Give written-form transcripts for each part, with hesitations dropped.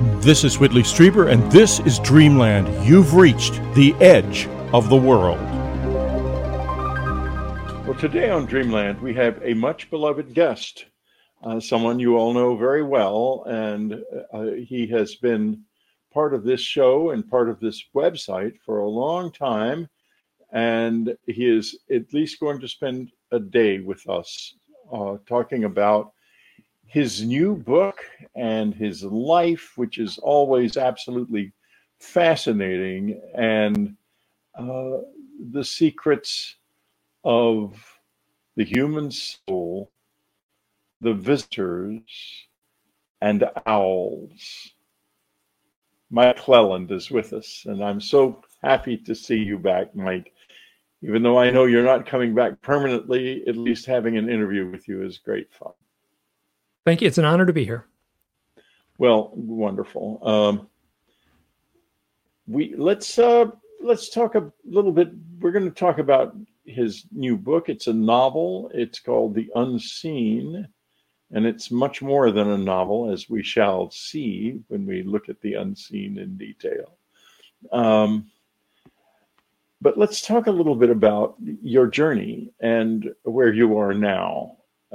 This is Whitley Strieber, and this is Dreamland. You've reached the edge of the world. Well, today on Dreamland, we have a much beloved guest, someone you all know very well, and he has been part of this show and part of this website for a long time, and he is at least going to spend a day with us talking about his new book and his life, which is always absolutely fascinating, and the secrets of the human soul, the visitors, and owls. Mike Clelland is with us, and I'm so happy to see you back, Mike. Even though I know you're not coming back permanently, at least having an interview with you is great fun. Thank you. It's an honor to be here. Well, wonderful. Let's talk a little bit. We're going to talk about his new book. It's a novel. It's called The Unseen, and it's much more than a novel, as we shall see when we look at The Unseen in detail. But let's talk a little bit about your journey and where you are now.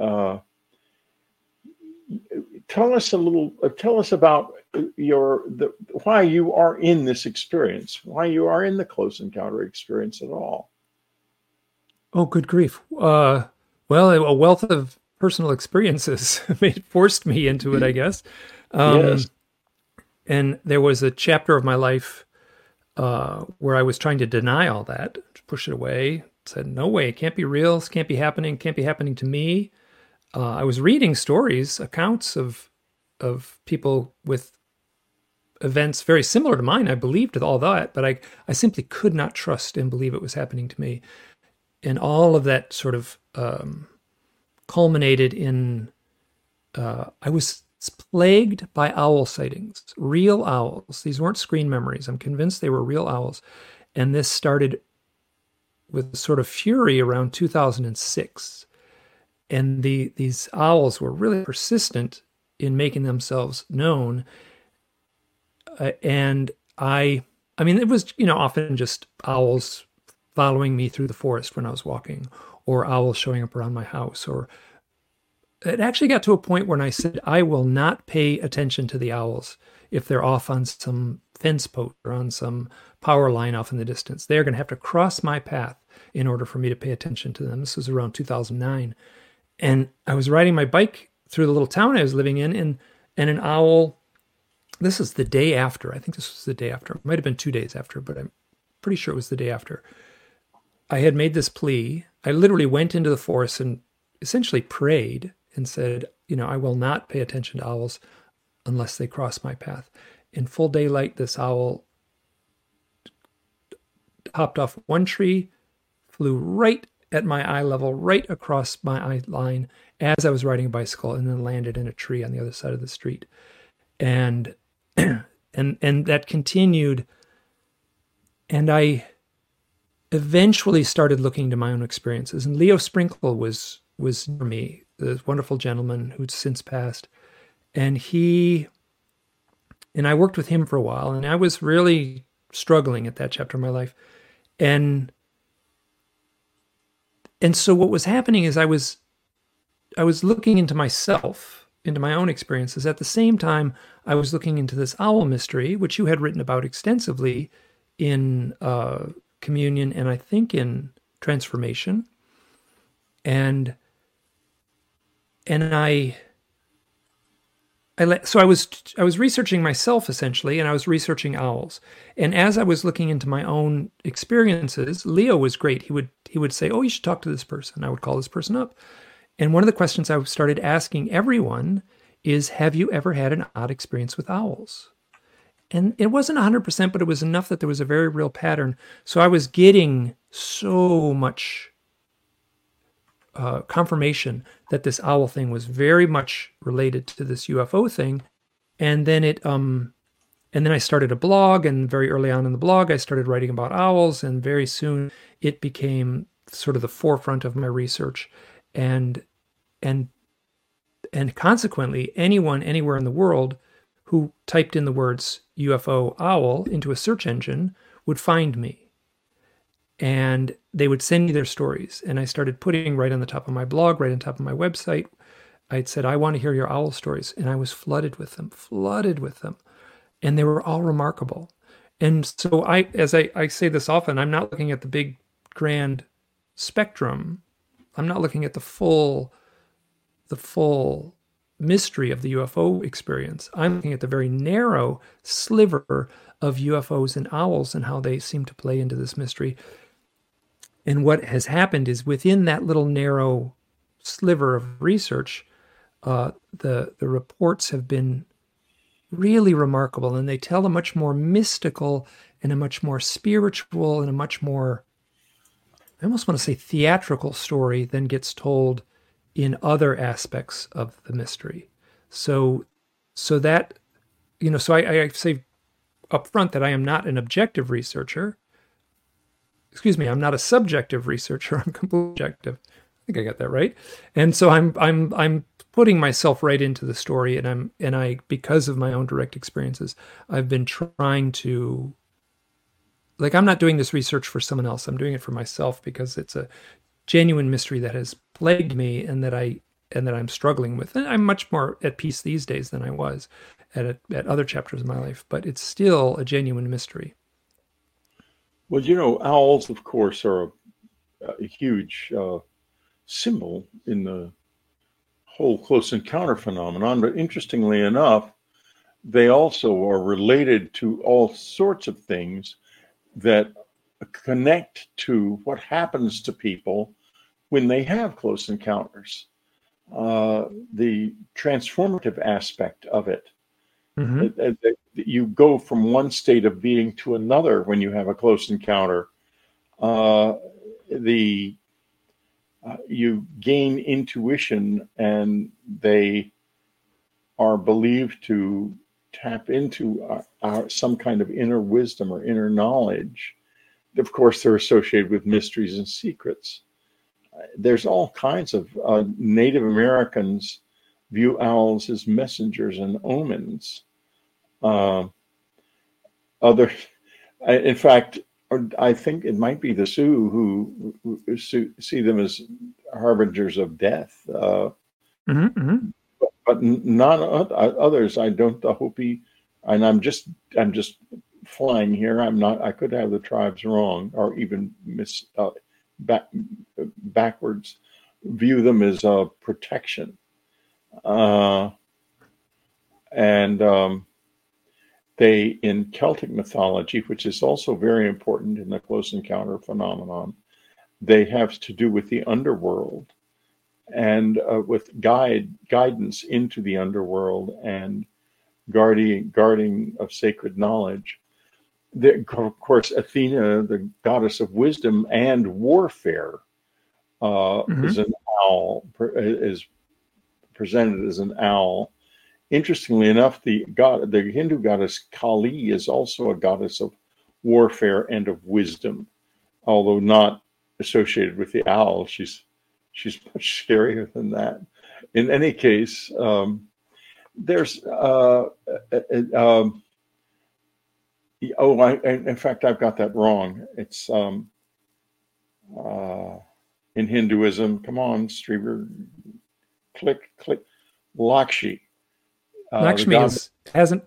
Tell us about why you are in this experience, why you are in the Close Encounter experience at all. Oh, good grief. Well, a wealth of personal experiences forced me into it, I guess. Yes. And there was a chapter of my life where I was trying to deny all that, push it away, said, no way, it can't be real, this can't be happening to me. I was reading stories, accounts of people with events very similar to mine. I believed all that, but I simply could not trust and believe it was happening to me. And all of that sort of culminated in, I was plagued by owl sightings, real owls. These weren't screen memories. I'm convinced they were real owls. And this started with sort of fury around 2006. And these owls were really persistent in making themselves known. And I mean, it was, often just owls following me through the forest when I was walking, or owls showing up around my house. Or it actually got to a point when I said, I will not pay attention to the owls if they're off on some fence post or on some power line off in the distance. They're going to have to cross my path in order for me to pay attention to them. This was around 2009. And I was riding my bike through the little town I was living in, and an owl, this is the day after, I think this was the day after, it might have been 2 days after, but I'm pretty sure it was the day after. I had made this plea. I literally went into the forest and essentially prayed and said, I will not pay attention to owls unless they cross my path. In full daylight, this owl hopped off one tree, flew right at my eye level, right across my eye line as I was riding a bicycle, and then landed in a tree on the other side of the street. And and that continued. And I eventually started looking to my own experiences. And Leo Sprinkle was near me, this wonderful gentleman who's since passed. And I worked with him for a while, and I was really struggling at that chapter of my life. And so what was happening is I was looking into myself, into my own experiences. At the same time, I was looking into this owl mystery, which you had written about extensively in Communion and I think in Transformation. And so I was researching myself essentially, and I was researching owls. And as I was looking into my own experiences, Leo was great. He would say, "Oh, you should talk to this person." I would call this person up. And one of the questions I started asking everyone is, have you ever had an odd experience with owls? And it wasn't 100%, but it was enough that there was a very real pattern. So I was getting so much confirmation that this owl thing was very much related to this UFO thing. And then I started a blog, and very early on in the blog, I started writing about owls, and very soon it became sort of the forefront of my research. And consequently, anyone anywhere in the world who who typed in the words UFO owl into a search engine would find me. And they would send me their stories. And I started putting right on the top of my blog, right on top of my website, I'd said, I want to hear your owl stories. And I was flooded with them. And they were all remarkable. And so as I say this often, I'm not looking at the big, grand spectrum. I'm not looking at the full mystery of the UFO experience. I'm looking at the very narrow sliver of UFOs and owls and how they seem to play into this mystery. And what has happened is within that little narrow sliver of research, the reports have been really remarkable, and they tell a much more mystical and a much more spiritual and a much more, I almost want to say theatrical story than gets told in other aspects of the mystery. So that, so I say up front that I am not an objective researcher. Excuse me, I'm not a subjective researcher. I'm completely objective. I think I got that right. And so I'm putting myself right into the story, and I because of my own direct experiences, I've been trying to, like, I'm not doing this research for someone else. I'm doing it for myself because it's a genuine mystery that has plagued me and that I'm struggling with. And I'm much more at peace these days than I was at other chapters of my life, but it's still a genuine mystery. Well, owls, of course, are a huge symbol in the whole close encounter phenomenon. But interestingly enough, they also are related to all sorts of things that connect to what happens to people when they have close encounters. The transformative aspect of it. Mm-hmm. You go from one state of being to another when you have a close encounter. You gain intuition, and they are believed to tap into some kind of inner wisdom or inner knowledge. Of course, they're associated with mysteries and secrets. There's all kinds of Native Americans view owls as messengers and omens. In fact, I think it might be the Sioux who see them as harbingers of death. But not others. I don't. The Hopi, and I'm just flying here. I could have the tribes wrong, or even backwards. View them as protection, they, in Celtic mythology, which is also very important in the close encounter phenomenon, they have to do with the underworld and with guidance into the underworld and guarding of sacred knowledge. Of course, Athena, the goddess of wisdom and warfare, is an owl, is presented as an owl. Interestingly enough, the Hindu goddess Kali is also a goddess of warfare and of wisdom, although not associated with the owl. She's much scarier than that. In any case, there's in fact, I've got that wrong. It's in Hinduism. Come on, Streber, click. Lakshmi. Lakshmi hasn't.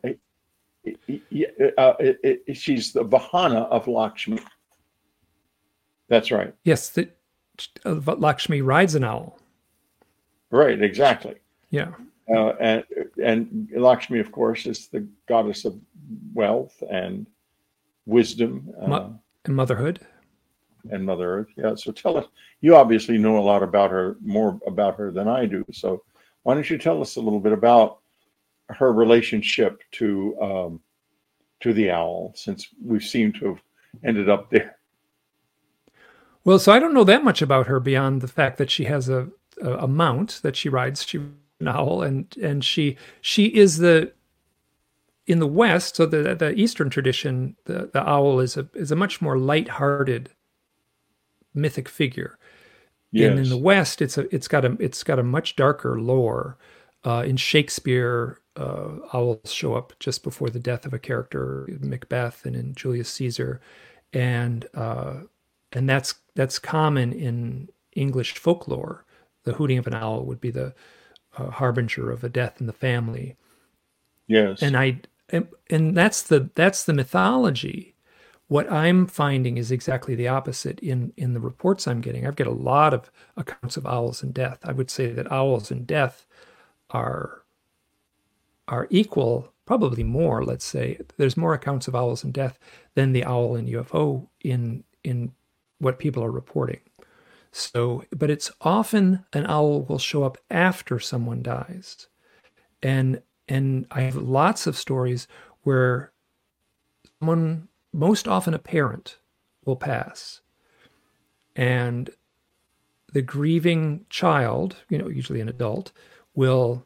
She's the Vahana of Lakshmi. That's right. Yes, Lakshmi rides an owl. Right, exactly. Yeah. And Lakshmi, of course, is the goddess of wealth and wisdom and motherhood. And Mother Earth. Yeah. So tell us. You obviously know a lot about her, more about her than I do. So why don't you tell us a little bit about her relationship to the owl, since we seem to have ended up there. Well, so I don't know that much about her beyond the fact that she has a mount that she rides. She's an owl, and she is in the West. So the Eastern tradition, the owl is a much more lighthearted mythic figure. Yes. And in the West, it's got a much darker lore. In Shakespeare, owls show up just before the death of a character, Macbeth and in Julius Caesar, and that's common in English folklore. The hooting of an owl would be the harbinger of a death in the family. Yes, and that's the mythology. What I'm finding is exactly the opposite in the reports I'm getting. I've got a lot of accounts of owls and death. I would say that owls and death are equal, probably more. Let's say there's more accounts of owls and death than the owl and UFO in what people are reporting. So, but it's often an owl will show up after someone dies, and I have lots of stories where someone, most often a parent, will pass, and the grieving child, usually an adult, will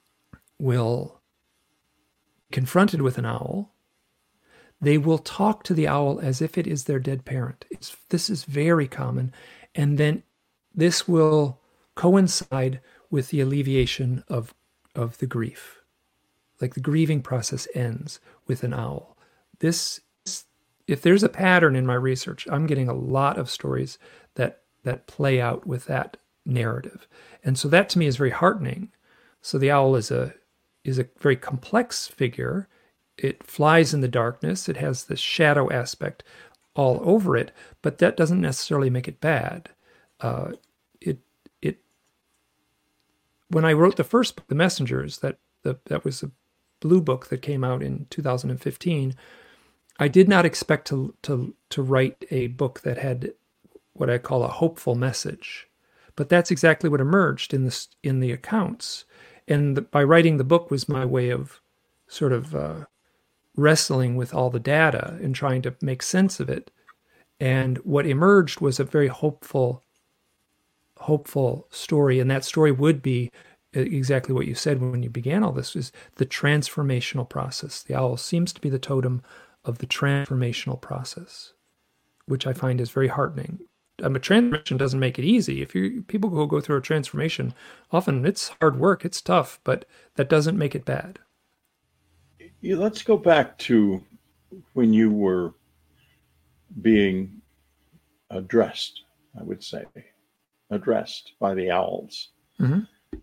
confronted with an owl. They will talk to the owl as if it is their dead parent. This is very common. And then this will coincide with the alleviation of the grief. Like the grieving process ends with an owl. If there's a pattern in my research, I'm getting a lot of stories that play out with that narrative. And so that to me is very heartening. So the owl is a very complex figure. It flies in the darkness. It has this shadow aspect all over it, but that doesn't necessarily make it bad. When I wrote the first book, The Messengers, that was a blue book that came out in 2015, I did not expect to write a book that had what I call a hopeful message, but that's exactly what emerged in the accounts. And by writing the book was my way of sort of wrestling with all the data and trying to make sense of it. And what emerged was a very hopeful story. And that story would be exactly what you said when you began all this, is the transformational process. The owl seems to be the totem of the transformational process, which I find is very heartening. A transformation doesn't make it easy. If people go through a transformation, often it's hard work, it's tough, but that doesn't make it bad. Let's go back to when you were being addressed, I would say, addressed by the owls. Mm-hmm.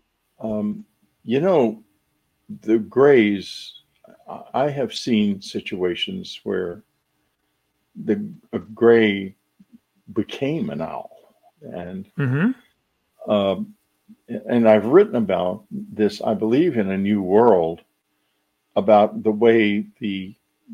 The Greys, I have seen situations where a Grey became an owl, and and I've written about this, I believe, in A New World, about the way the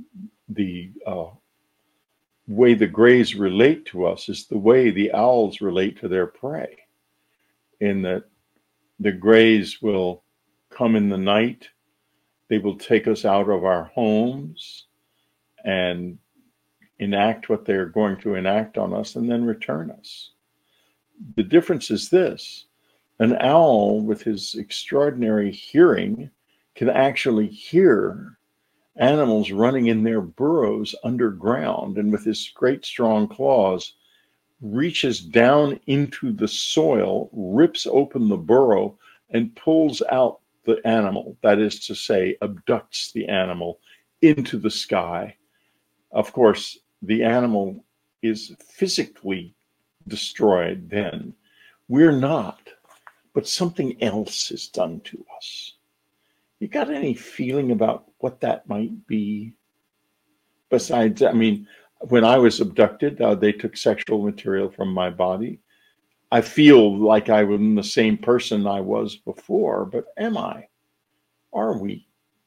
way the Greys relate to us is the way the owls relate to their prey, in that the Greys will come in the night, they will take us out of our homes and enact what they're going to enact on us and then return us. The difference is this: an owl with his extraordinary hearing can actually hear animals running in their burrows underground, and with his great strong claws reaches down into the soil, rips open the burrow, and pulls out the animal. That is to say, abducts the animal into the sky. Of course, the animal is physically destroyed then. We're not, but something else is done to us. You got any feeling about what that might be? Besides, when I was abducted, they took sexual material from my body. I feel like I was the same person I was before, but am I? Are we?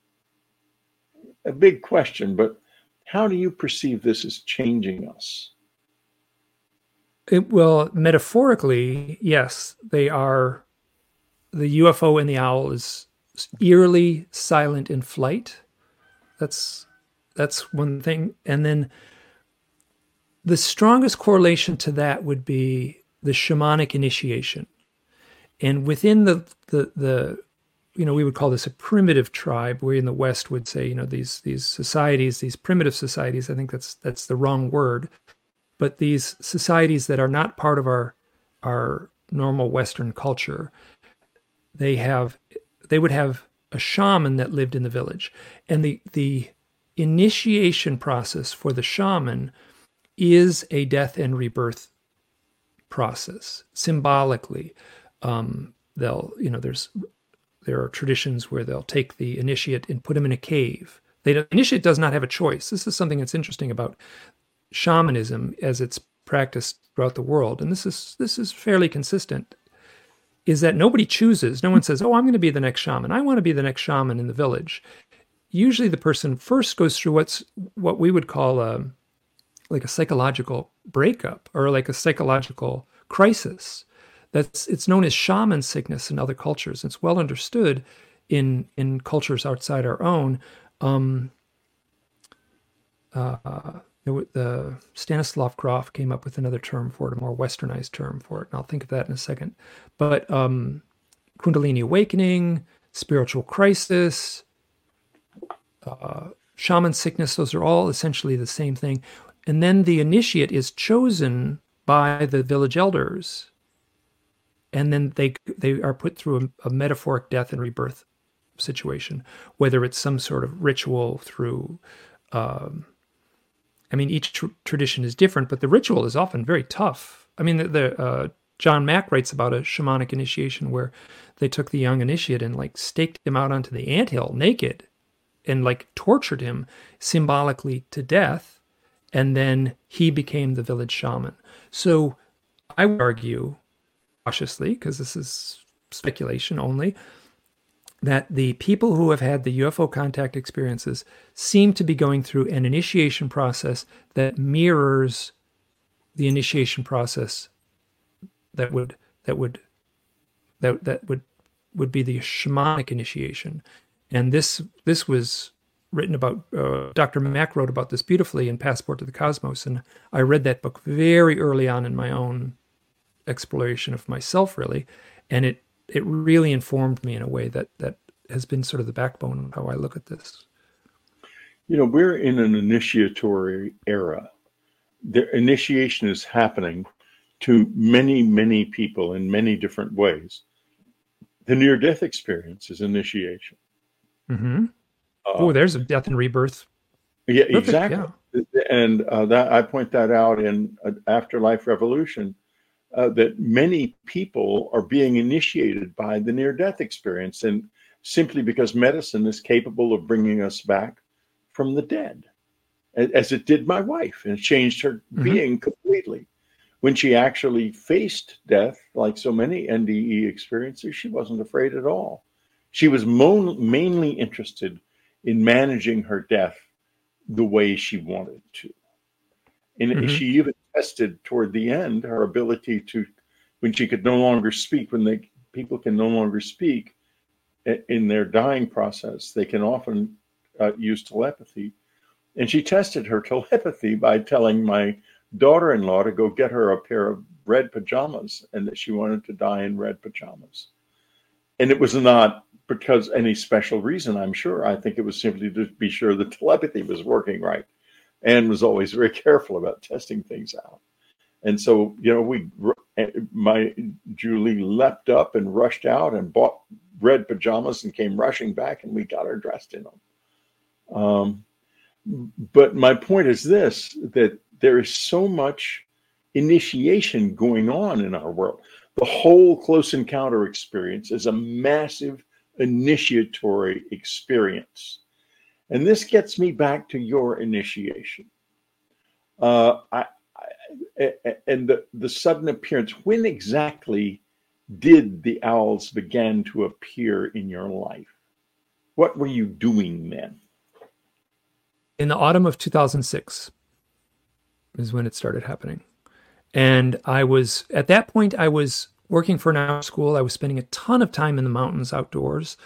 A big question, but how do you perceive this as changing us? Well, metaphorically, yes, they are. The UFO and the owl is eerily silent in flight. That's one thing. And then the strongest correlation to that would be the shamanic initiation. And within the we would call this a primitive tribe. We in the West would say, these societies, these primitive societies, I think that's the wrong word. But these societies that are not part of our normal Western culture, they would have a shaman that lived in the village. And the initiation process for the shaman is a death and rebirth process. Symbolically, there are traditions where they'll take the initiate and put him in a cave. The initiate does not have a choice. This is something that's interesting about shamanism as it's practiced throughout the world, and this is fairly consistent, is that nobody chooses. No one says, oh, I'm going to be the next shaman. I want to be the next shaman in the village. Usually the person first goes through what we would call like a psychological breakup or like a psychological crisis. It's known as shaman sickness in other cultures. It's well understood in cultures outside our own. The Stanislav Grof came up with another term for it, a more westernized term for it, and I'll think of that in a second. But Kundalini awakening, spiritual crisis, shaman sickness, those are all essentially the same thing. And then the initiate is chosen by the village elders, and then they are put through a metaphoric death and rebirth situation, whether it's some sort of ritual through... each tradition is different, but the ritual is often very tough. John Mack writes about a shamanic initiation where they took the young initiate and like staked him out onto the anthill naked and like tortured him symbolically to death. And then he became the village shaman. So I would argue cautiously, because this is speculation only, that the people who have had the UFO contact experiences seem to be going through an initiation process that mirrors the initiation process that would be the shamanic initiation. And this was written about, Dr. Mack wrote about this beautifully in Passport to the Cosmos, and I read that book very early on in my own exploration of myself, really, and it really informed me in a way that has been sort of the backbone of how I look at this. We're in an initiatory era. The initiation is happening to many, many people in many different ways. The near-death experience is initiation. Mm-hmm. There's a death and rebirth. Yeah, perfect, exactly. Yeah. And that I point that out in Afterlife Revolution. That many people are being initiated by the near-death experience, and simply because medicine is capable of bringing us back from the dead, as it did my wife, and changed her being completely. When she actually faced death, like so many NDE experiences, she wasn't afraid at all. She was mainly interested in managing her death the way she wanted to. And she even tested toward the end her ability to, when she could no longer speak, when people can no longer speak in their dying process, they can often use telepathy. And she tested her telepathy by telling my daughter-in-law to go get her a pair of red pajamas, and that she wanted to die in red pajamas. And it was not because any special reason, I'm sure. I think it was simply to be sure the telepathy was working right. Anne was always very careful about testing things out. And so, Julie leapt up and rushed out and bought red pajamas and came rushing back, and we got her dressed in them. But my point is this, that there is so much initiation going on in our world. The whole Close Encounter experience is a massive initiatory experience. And this gets me back to your initiation. And the sudden appearance. When exactly did the owls begin to appear in your life? What were you doing then? In the autumn of 2006 is when it started happening. And at that point, I was working for an art school. I was spending a ton of time in the mountains outdoors,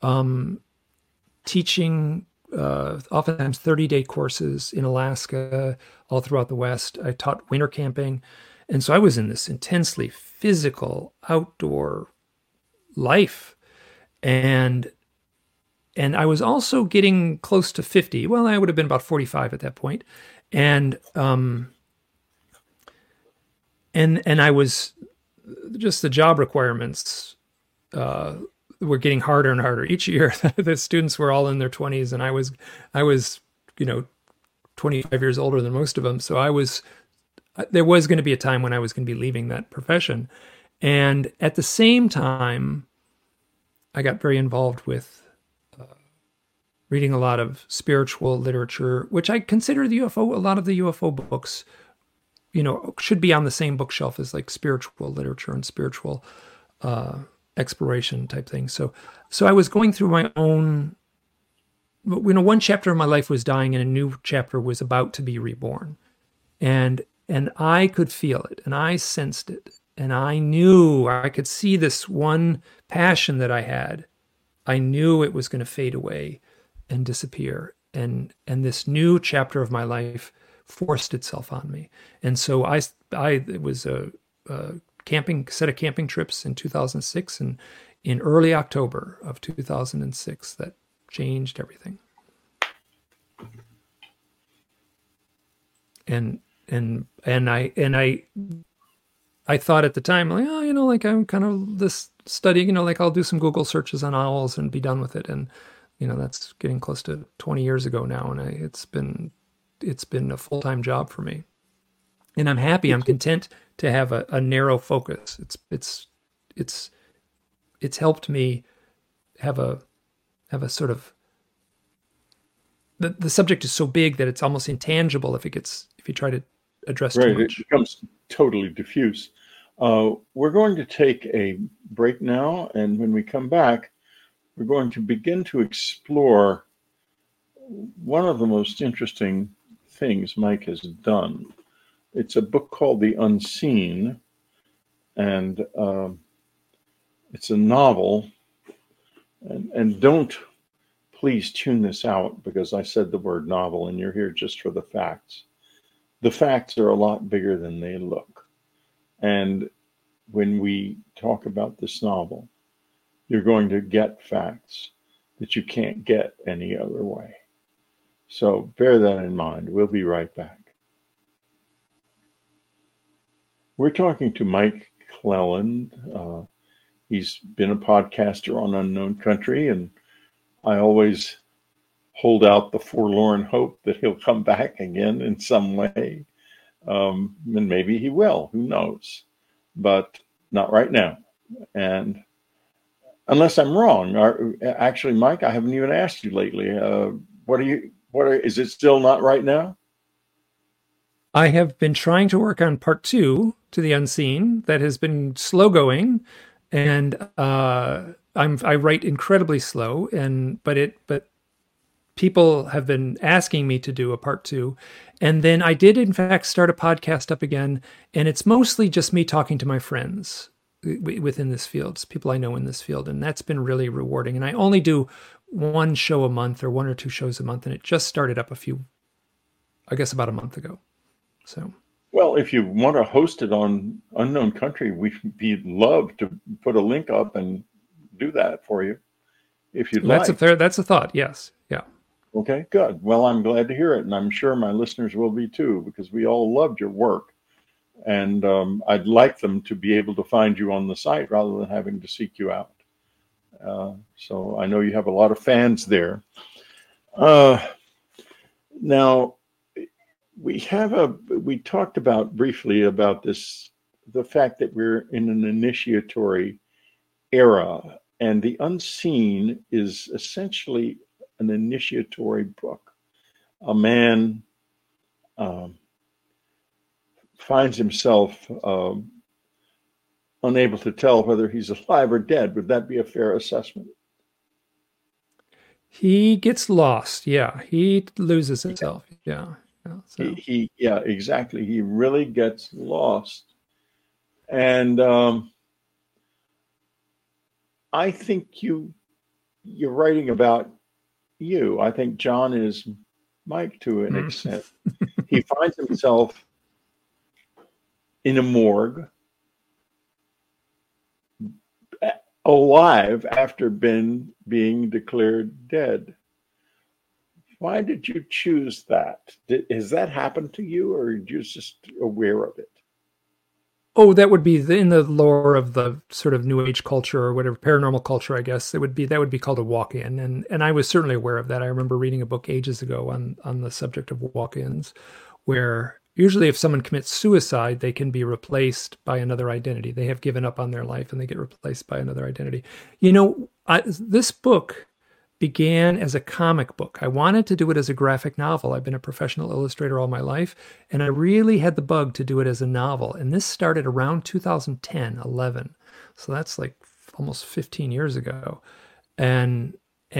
teaching oftentimes 30-day courses in Alaska, all throughout the West. I taught winter camping. And so I was in this intensely physical outdoor life. And I was also getting close to 50. Well, I would have been about 45 at that point. And I was just the job requirements were getting harder and harder each year. The students were all in their 20s, and I was, 25 years older than most of them. So there was going to be a time when I was going to be leaving that profession. And at the same time, I got very involved with reading a lot of spiritual literature, which I consider the UFO, a lot of the UFO books, should be on the same bookshelf as like spiritual literature and spiritual exploration type things. So I was going through my own, one chapter of my life was dying and a new chapter was about to be reborn. And I could feel it and I sensed it. And I knew I could see this one passion that I had. I knew it was going to fade away and disappear. And this new chapter of my life forced itself on me. And so it was a set of camping trips in 2006 and in early October of 2006 that changed everything. And I thought at the time, like, I'm kind of this study, I'll do some Google searches on owls and be done with it. And, that's getting close to 20 years ago now. And it's been a full-time job for me. And I'm happy. I'm content to have a narrow focus. It's helped me have a sort of, the subject is so big that it's almost intangible if you try to address too much. It becomes totally diffuse. We're going to take a break now, and when we come back, we're going to begin to explore one of the most interesting things Mike has done. It's a book called The Unseen, and it's a novel. And don't please tune this out because I said the word novel, and you're here just for the facts. The facts are a lot bigger than they look. And when we talk about this novel, you're going to get facts that you can't get any other way. So bear that in mind. We'll be right back. We're talking to Mike Clelland. He's been a podcaster on Unknown Country, and I always hold out the forlorn hope that he'll come back again in some way. And maybe he will, who knows, but not right now. And unless I'm wrong, actually, Mike, I haven't even asked you lately. Is it still not right now? I have been trying to work on part 2 to The Unseen. That has been slow going, and I write incredibly slow, but people have been asking me to do a part 2. And then I did, in fact, start a podcast up again. And it's mostly just me talking to my friends within this field, it's people I know in this field. And that's been really rewarding. And I only do one show a month or 1 or 2 shows a month. And it just started up about a month ago. So, well, if you want to host it on Unknown Country, we'd love to put a link up and do that for you if you'd like. That's a thought. Yes. Yeah. Okay, good. Well, I'm glad to hear it, and I'm sure my listeners will be too, because we all loved your work, and I'd like them to be able to find you on the site rather than having to seek you out. So I know you have a lot of fans there. Now, we talked briefly about this, the fact that we're in an initiatory era, and The Unseen is essentially an initiatory book. A man finds himself unable to tell whether he's alive or dead. Would that be a fair assessment? He gets lost. Yeah, he loses himself. Yeah. So. Exactly. He really gets lost, and I think you're writing about you. I think John is Mike to an extent. He finds himself in a morgue, alive after being declared dead. Why did you choose that? Has that happened to you, or are you just aware of it? Oh, that would be in the lore of the sort of New Age culture or whatever, paranormal culture, I guess. That would be called a walk-in, and I was certainly aware of that. I remember reading a book ages ago on the subject of walk-ins, where usually if someone commits suicide, they can be replaced by another identity. They have given up on their life and they get replaced by another identity. This book began as a comic book. I wanted to do it as a graphic novel. I've been a professional illustrator all my life, and I really had the bug to do it as a novel. And this started around 2010, 11. So that's like almost 15 years ago. And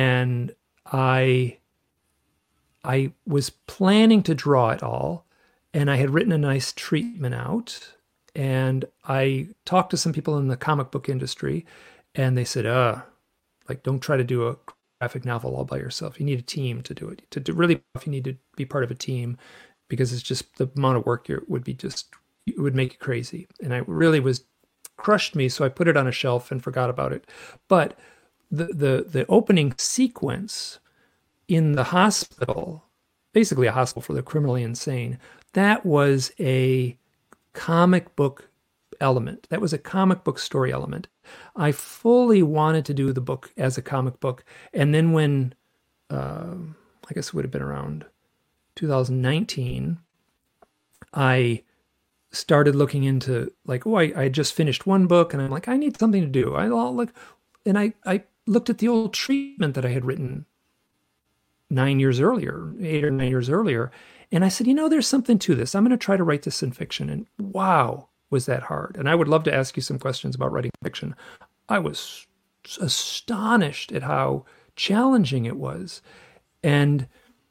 I was planning to draw it all, and I had written a nice treatment out, and I talked to some people in the comic book industry, and they said, don't try to do a graphic novel all by yourself. You need a team to do it. To do really, you need to be part of a team, because it's just the amount of work it would make you crazy. And I really crushed me. So I put it on a shelf and forgot about it. But the opening sequence in the hospital, basically a hospital for the criminally insane, that was a comic book element. That was a comic book story element. I fully wanted to do the book as a comic book. And then when, I guess it would have been around 2019, I started looking into I just finished one book, and I'm like, I need something to do. I looked at the old treatment that I had written 8 or 9 years earlier. And I said, there's something to this. I'm going to try to write this in fiction. And wow, was that hard. And I would love to ask you some questions about writing fiction. I was astonished at how challenging it was. And,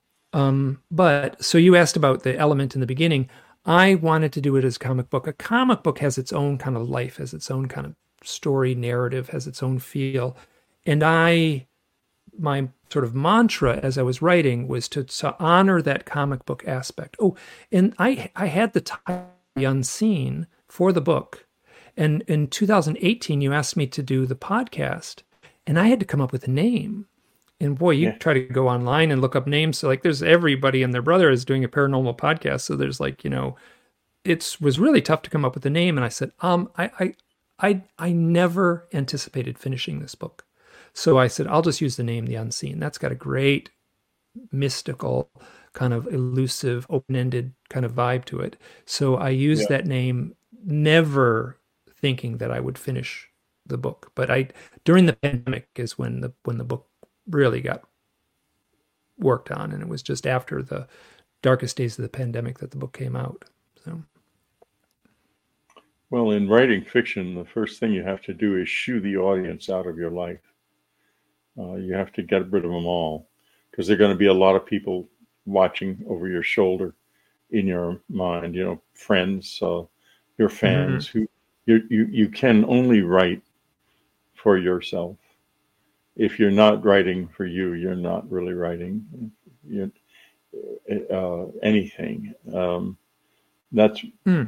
so you asked about the element in the beginning. I wanted to do it as a comic book. A comic book has its own kind of life, has its own kind of story, narrative, has its own feel. And my sort of mantra as I was writing was to honor that comic book aspect. Oh, and I had the title The Unseen for the book. And in 2018, you asked me to do the podcast, and I had to come up with a name. And boy, you try to go online and look up names. So there's everybody and their brother is doing a paranormal podcast. So there's it was really tough to come up with a name. And I said, I never anticipated finishing this book. So I said, I'll just use the name The Unseen. That's got a great mystical, kind of elusive, open-ended kind of vibe to it. So I used that name, never thinking that I would finish the book. But during the pandemic is when the book really got worked on, and it was just after the darkest days of the pandemic that the book came out. So, well, in writing fiction, the first thing you have to do is shoo the audience out of your life. You have to get rid of them all, because there are going to be a lot of people watching over your shoulder in your mind, friends, your fans, who you can only write for yourself. If you're not writing for you, you're not really writing anything. That's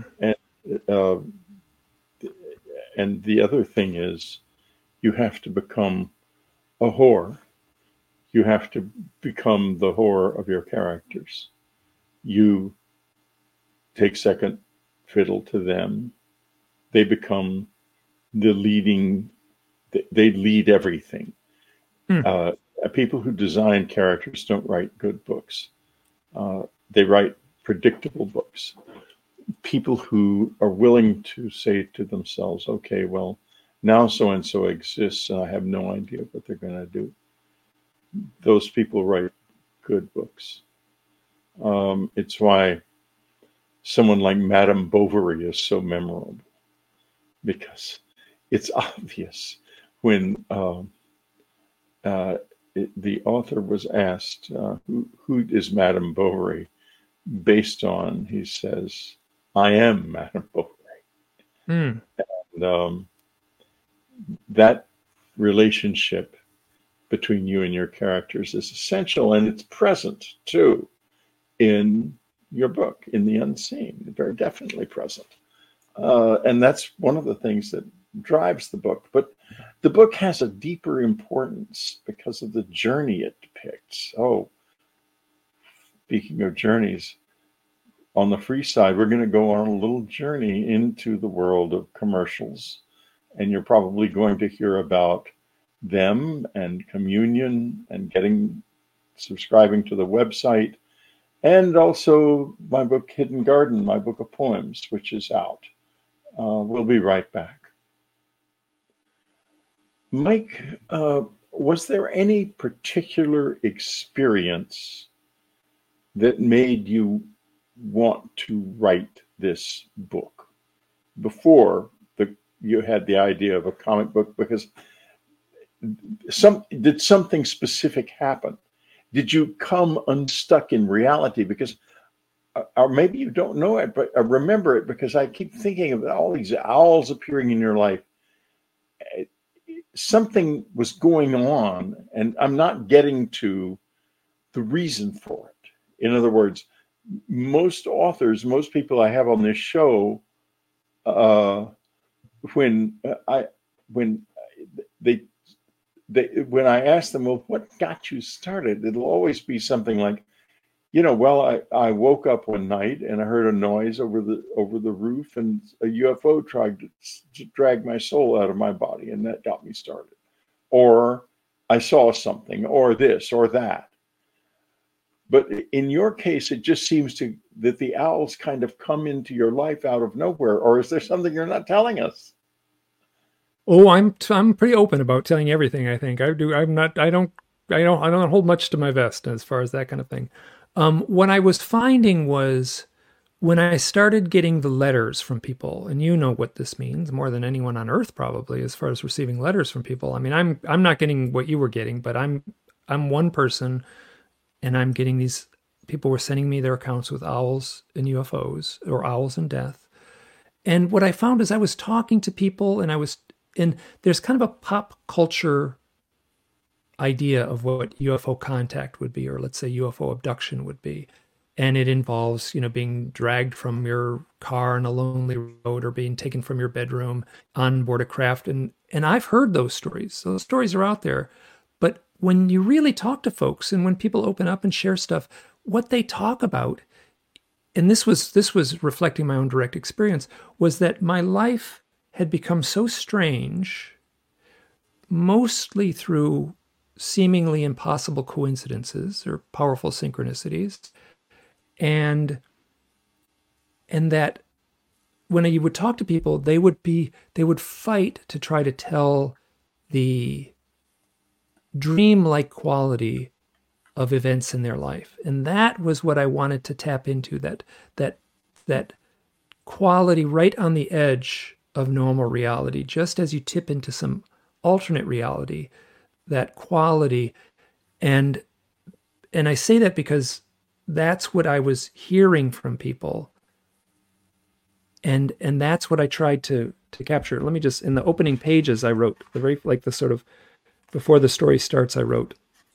and the other thing is, you have to become a whore. You have to become the whore of your characters. You take second fiddle to them. They become the leading, they lead everything. People who design characters don't write good books. They write predictable books. People who are willing to say to themselves, okay, well, now so-and-so exists and I have no idea what they're going to do. Those people write good books. It's why someone like Madame Bovary is so memorable, because it's obvious when the author was asked, who is Madame Bovary based on? He says, I am Madame Bovary. And that relationship between you and your characters is essential, and it's present too in your book, in The Unseen, very definitely present. And that's one of the things that drives the book. But the book has a deeper importance because of the journey it depicts. Oh, speaking of journeys, on the free side, we're going to go on a little journey into the world of commercials. And you're probably going to hear about them and communion and subscribing to the website, and also my book, Hidden Garden, my book of poems, which is out. We'll be right back. Mike, was there any particular experience that made you want to write this book before you had the idea of a comic book? Because did something specific happen? Did you come unstuck in reality? Because, or maybe you don't know it, but I remember it because I keep thinking of all these owls appearing in your life. Something was going on, and I'm not getting to the reason for it. In other words, most authors, most people I have on this show, when I ask them, well, what got you started? It'll always be something like, well, I woke up one night and I heard a noise over the roof, and a UFO tried to drag my soul out of my body, and that got me started. Or I saw something, or this, or that. But in your case, it just seems that the owls kind of come into your life out of nowhere. Or is there something you're not telling us? Oh, I'm pretty open about telling everything. I think I do. I don't hold much to my vest as far as that kind of thing. What I was finding was when I started getting the letters from people, and you know what this means more than anyone on earth probably, as far as receiving letters from people. I mean, I'm not getting what you were getting, but I'm one person. And I'm getting these people were sending me their accounts with owls and UFOs, or owls and death. And what I found is I was talking to people, and there's kind of a pop culture idea of what UFO contact would be, or let's say UFO abduction would be. And it involves, being dragged from your car on a lonely road, or being taken from your bedroom on board a craft. And I've heard those stories. Those stories are out there. But when you really talk to folks, and when people open up and share stuff, what they talk about, and this was reflecting my own direct experience, was that my life had become so strange, mostly through seemingly impossible coincidences or powerful synchronicities, and that when you would talk to people, they would fight to try to tell the dream-like quality of events in their life. And that was what I wanted to tap into, that quality right on the edge of normal reality, just as you tip into some alternate reality, that quality. And I say that because that's what I was hearing from people. And that's what I tried to capture. Let me just, in the opening pages, I wrote before the story starts, I wrote,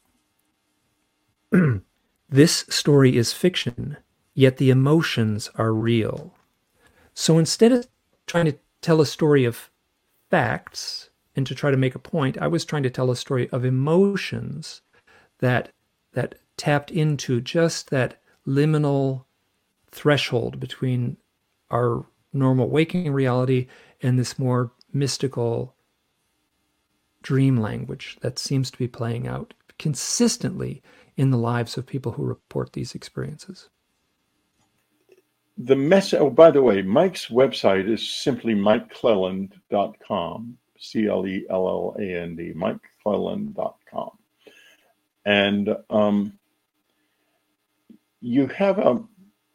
"This story is fiction, yet the emotions are real." So instead of trying to tell a story of facts and to try to make a point, I was trying to tell a story of emotions that tapped into just that liminal threshold between our normal waking reality and this more mystical dream language that seems to be playing out consistently in the lives of people who report these experiences. Oh, by the way, Mike's website is simply MikeClelland.com, CLELLAND, MikeClelland.com. And you have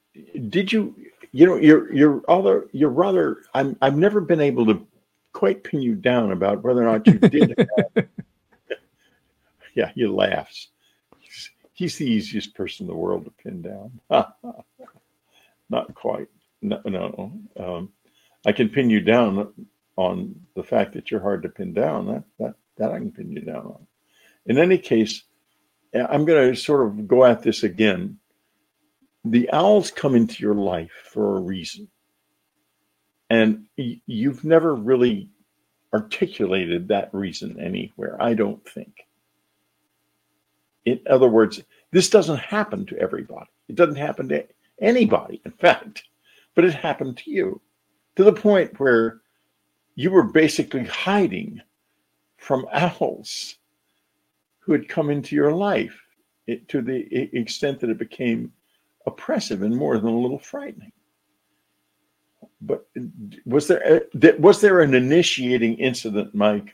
you're rather, I've never been able to quite pin you down about whether or not you did have. Yeah, he laughs. He's the easiest person in the world to pin down. Not quite. No. I can pin you down on the fact that you're hard to pin down. That I can pin you down on. In any case, I'm going to sort of go at this again. The owls come into your life for a reason. And you've never really articulated that reason anywhere, I don't think. In other words, this doesn't happen to everybody. It doesn't happen to anybody, in fact. But it happened to you, to the point where you were basically hiding from owls who had come into your life, to the extent that it became oppressive and more than a little frightening. But was there an initiating incident, Mike?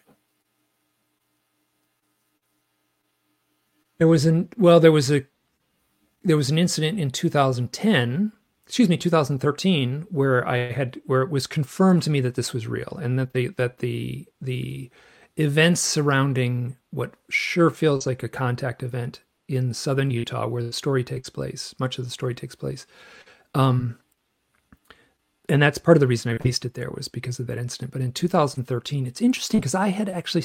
There was an incident in 2013, where it was confirmed to me that this was real, and that the events surrounding what sure feels like a contact event in southern Utah, where the story takes place, much of the story takes place. And that's part of the reason I based it there, was because of that incident. But in 2013, it's interesting because I had actually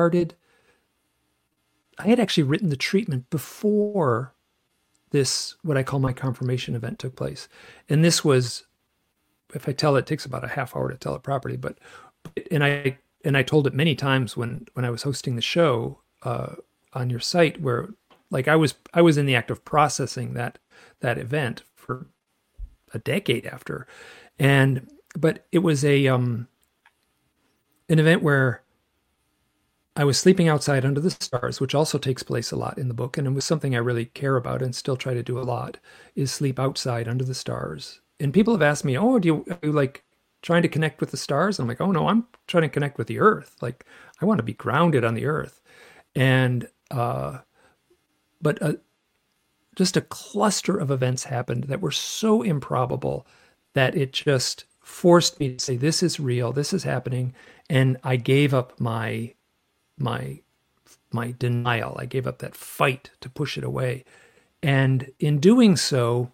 written the treatment before this, what I call my confirmation event, took place. And this was, if I tell it, takes about a half hour to tell it properly, and I told it many times when I was hosting the show on your site, where like I was in the act of processing that event for a decade after. But it was an event where I was sleeping outside under the stars, which also takes place a lot in the book. And it was something I really care about and still try to do a lot, is sleep outside under the stars. And people have asked me, oh, are you like trying to connect with the stars? I'm like, oh no, I'm trying to connect with the earth. Like, I want to be grounded on the earth. And, just a cluster of events happened that were so improbable that it just forced me to say, this is real, this is happening. And I gave up my denial. I gave up that fight to push it away. And in doing so,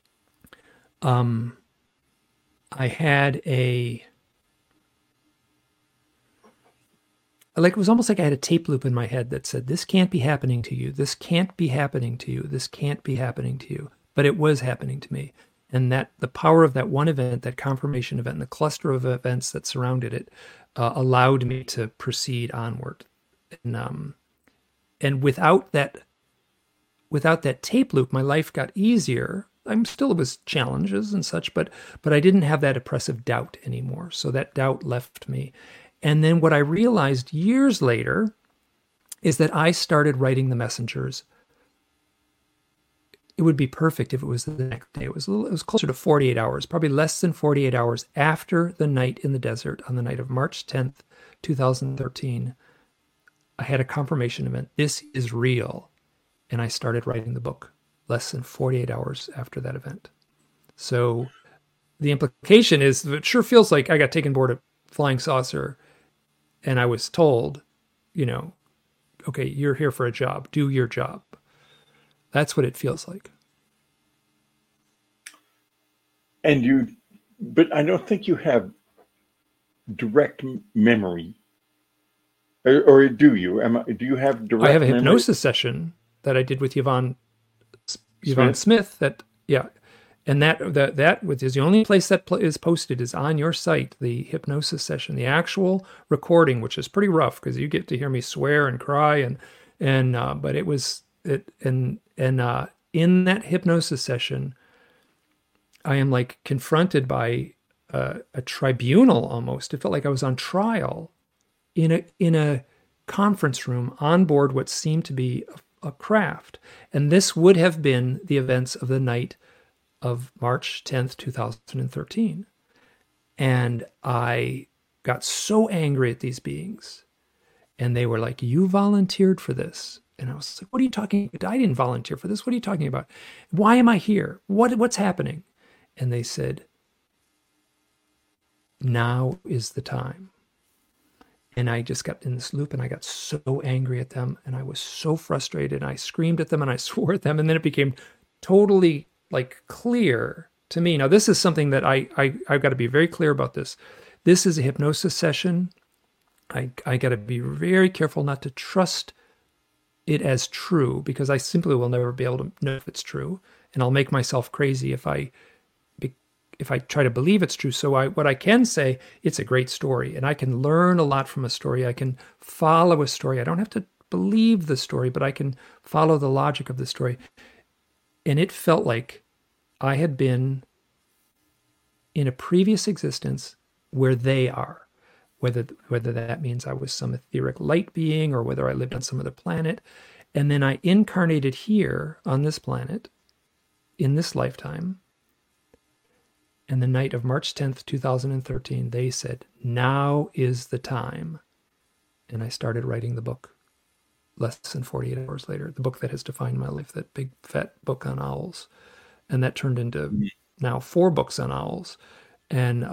I had it was almost like I had a tape loop in my head that said, this can't be happening to you. This can't be happening to you. This can't be happening to you. But it was happening to me. And that the power of that one event, that confirmation event, and the cluster of events that surrounded it, allowed me to proceed onward. And without that tape loop, my life got easier. It was challenges and such, but I didn't have that oppressive doubt anymore. So that doubt left me. And then what I realized years later is that I started writing the messengers. It would be perfect if it was the next day. It was closer to 48 hours, probably less than 48 hours after the night in the desert, on the night of March 10th, 2013. I had a confirmation event. This is real. And I started writing the book less than 48 hours after that event. So the implication is, it sure feels like I got taken aboard a flying saucer and I was told, okay, you're here for a job. Do your job. That's what it feels like. But I don't think you have direct memory. Or do you? Do you have direct memory? I have a hypnosis session that I did with Yvonne Smith. And that is the only place that is posted, is on your site, the hypnosis session, the actual recording, which is pretty rough because you get to hear me swear and cry but it was in that hypnosis session, I am like confronted by a tribunal almost. It felt like I was on trial in a conference room on board what seemed to be a craft. And this would have been the events of the night of March 10th, 2013. And I got so angry at these beings. And they were like, you volunteered for this. And I was like, what are you talking about? I didn't volunteer for this. What are you talking about? Why am I here? What's happening? And they said, now is the time. And I just got in this loop and I got so angry at them and I was so frustrated. And I screamed at them and I swore at them. And then it became totally clear to me. Now, this is something that I've got to be very clear about this. This is a hypnosis session. I got to be very careful not to trust it as true, because I simply will never be able to know if it's true. And I'll make myself crazy if I try to believe it's true. So what I can say, it's a great story and I can learn a lot from a story. I can follow a story. I don't have to believe the story, but I can follow the logic of the story. And it felt like I had been in a previous existence where they are, whether that means I was some etheric light being or whether I lived on some other planet. And then I incarnated here on this planet in this lifetime. And the night of March 10th, 2013, they said, now is the time. And I started writing the book less than 48 hours later, the book that has defined my life, that big fat book on owls. And that turned into now 4 books on owls. And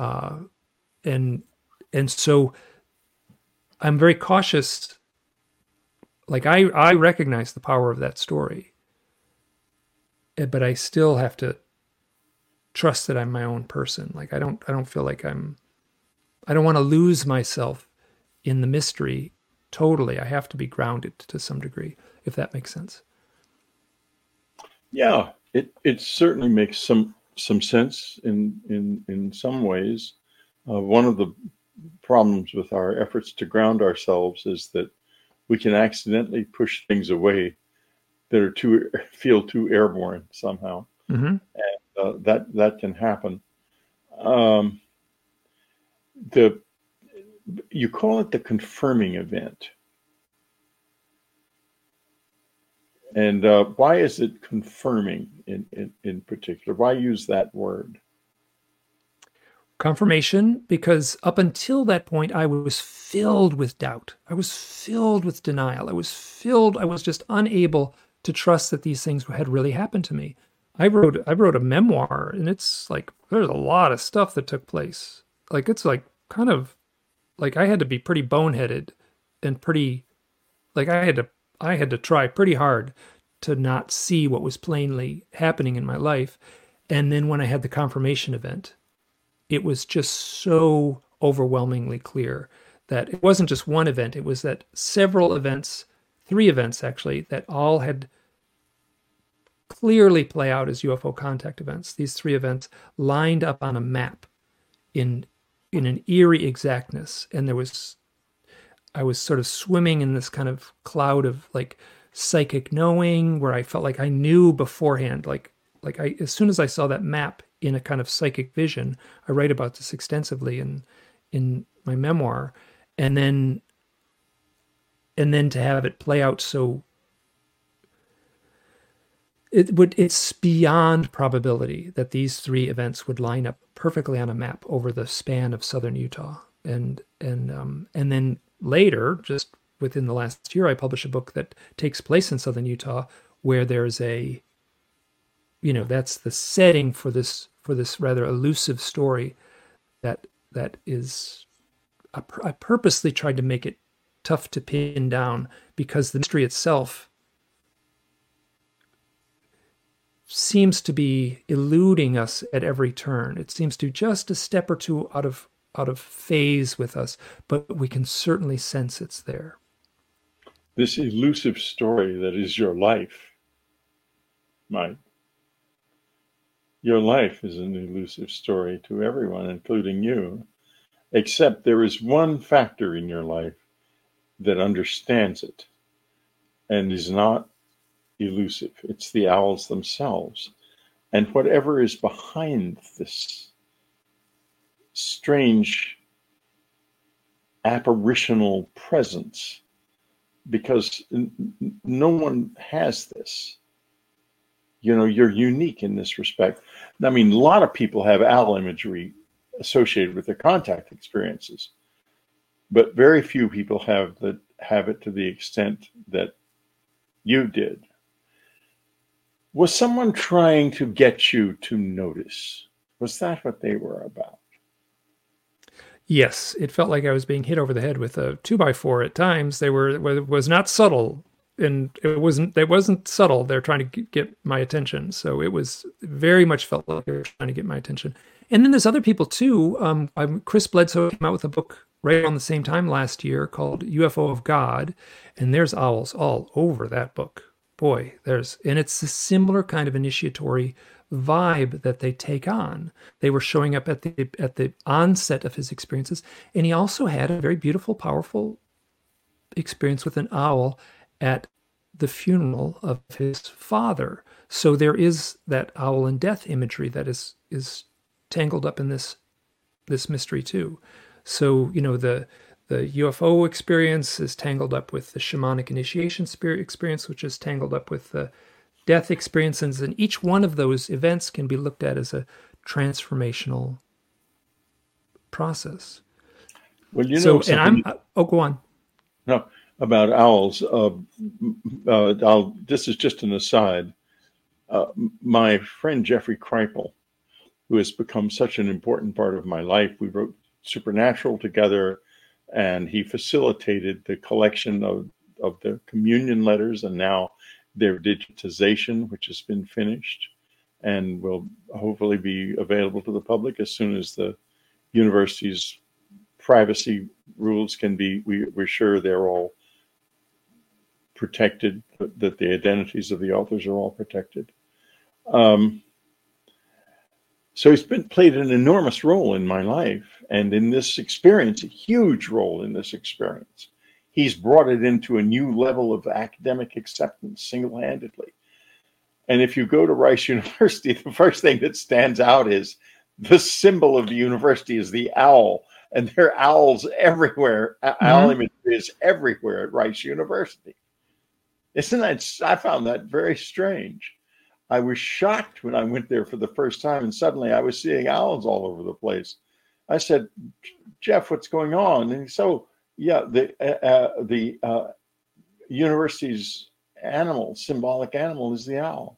so I'm very cautious. Like I recognize the power of that story, but I still have to trust that I'm my own person. Like I don't feel like I don't want to lose myself in the mystery totally. I have to be grounded to some degree, if that makes sense. Yeah, it certainly makes some sense in some ways. One of the problems with our efforts to ground ourselves is that we can accidentally push things away that are feel too airborne somehow, and that can happen. You call it the confirming event, and why is it confirming in particular? Why use that word? Confirmation, because up until that point, I was filled with doubt. I was filled with denial. I was just unable to trust that these things had really happened to me. I wrote a memoir, and it's like, there's a lot of stuff that took place. Like, it's like kind of like I had to be pretty boneheaded and pretty, like I had to try pretty hard to not see what was plainly happening in my life. And then when I had the confirmation event, it was just so overwhelmingly clear that it wasn't just one event. It was that several events, 3 events actually, that all had clearly play out as UFO contact events. These 3 events lined up on a map in an eerie exactness. And I was sort of swimming in this kind of cloud of like psychic knowing where I felt like I knew beforehand, as soon as I saw that map in a kind of psychic vision, I write about this extensively in my memoir, and then to have it play out so it's beyond probability that these 3 events would line up perfectly on a map over the span of southern Utah, and then later, just within the last year, I published a book that takes place in southern Utah, where there's that's the setting for this rather elusive story that is, I purposely tried to make it tough to pin down because the mystery itself seems to be eluding us at every turn. It seems to just a step or two out of phase with us, but we can certainly sense it's there. This elusive story that is your life, Mike. Your life is an elusive story to everyone, including you, except there is one factor in your life that understands it and is not elusive. It's the owls themselves. And whatever is behind this strange apparitional presence, because no one has this. You're unique in this respect. I mean, a lot of people have owl imagery associated with their contact experiences, but very few people have it to the extent that you did. Was someone trying to get you to notice? Was that what they were about? Yes, it felt like I was being hit over the head with a 2x4 at times. It was not subtle. And it wasn't subtle. They're trying to get my attention. So it was very much felt like they were trying to get my attention. And then there's other people too. Chris Bledsoe came out with a book right around the same time last year called UFO of God. And there's owls all over that book. Boy, and it's a similar kind of initiatory vibe that they take on. They were showing up at the onset of his experiences. And he also had a very beautiful, powerful experience with an owl at the funeral of his father. So there is that owl and death imagery that is tangled up in this mystery too. So, the UFO experience is tangled up with the shamanic initiation spirit experience, which is tangled up with the death experiences. And each one of those events can be looked at as a transformational process. Well, go on. No, about owls. This is just an aside. My friend Jeffrey Kripal, who has become such an important part of my life, we wrote Supernatural together, and he facilitated the collection of the communion letters, and now their digitization, which has been finished and will hopefully be available to the public as soon as the university's privacy rules can be, we're sure they're all protected, that the identities of the authors are all protected. So he's played an enormous role in my life and in this experience, a huge role in this experience. He's brought it into a new level of academic acceptance single-handedly. And if you go to Rice University, the first thing that stands out is the symbol of the university is the owl. And there are owls everywhere. Mm-hmm. Owl imagery is everywhere at Rice University. Isn't that? I found that very strange. I was shocked when I went there for the first time, and suddenly I was seeing owls all over the place. I said, "Jeff, what's going on?" And so, yeah, the university's symbolic animal is the owl.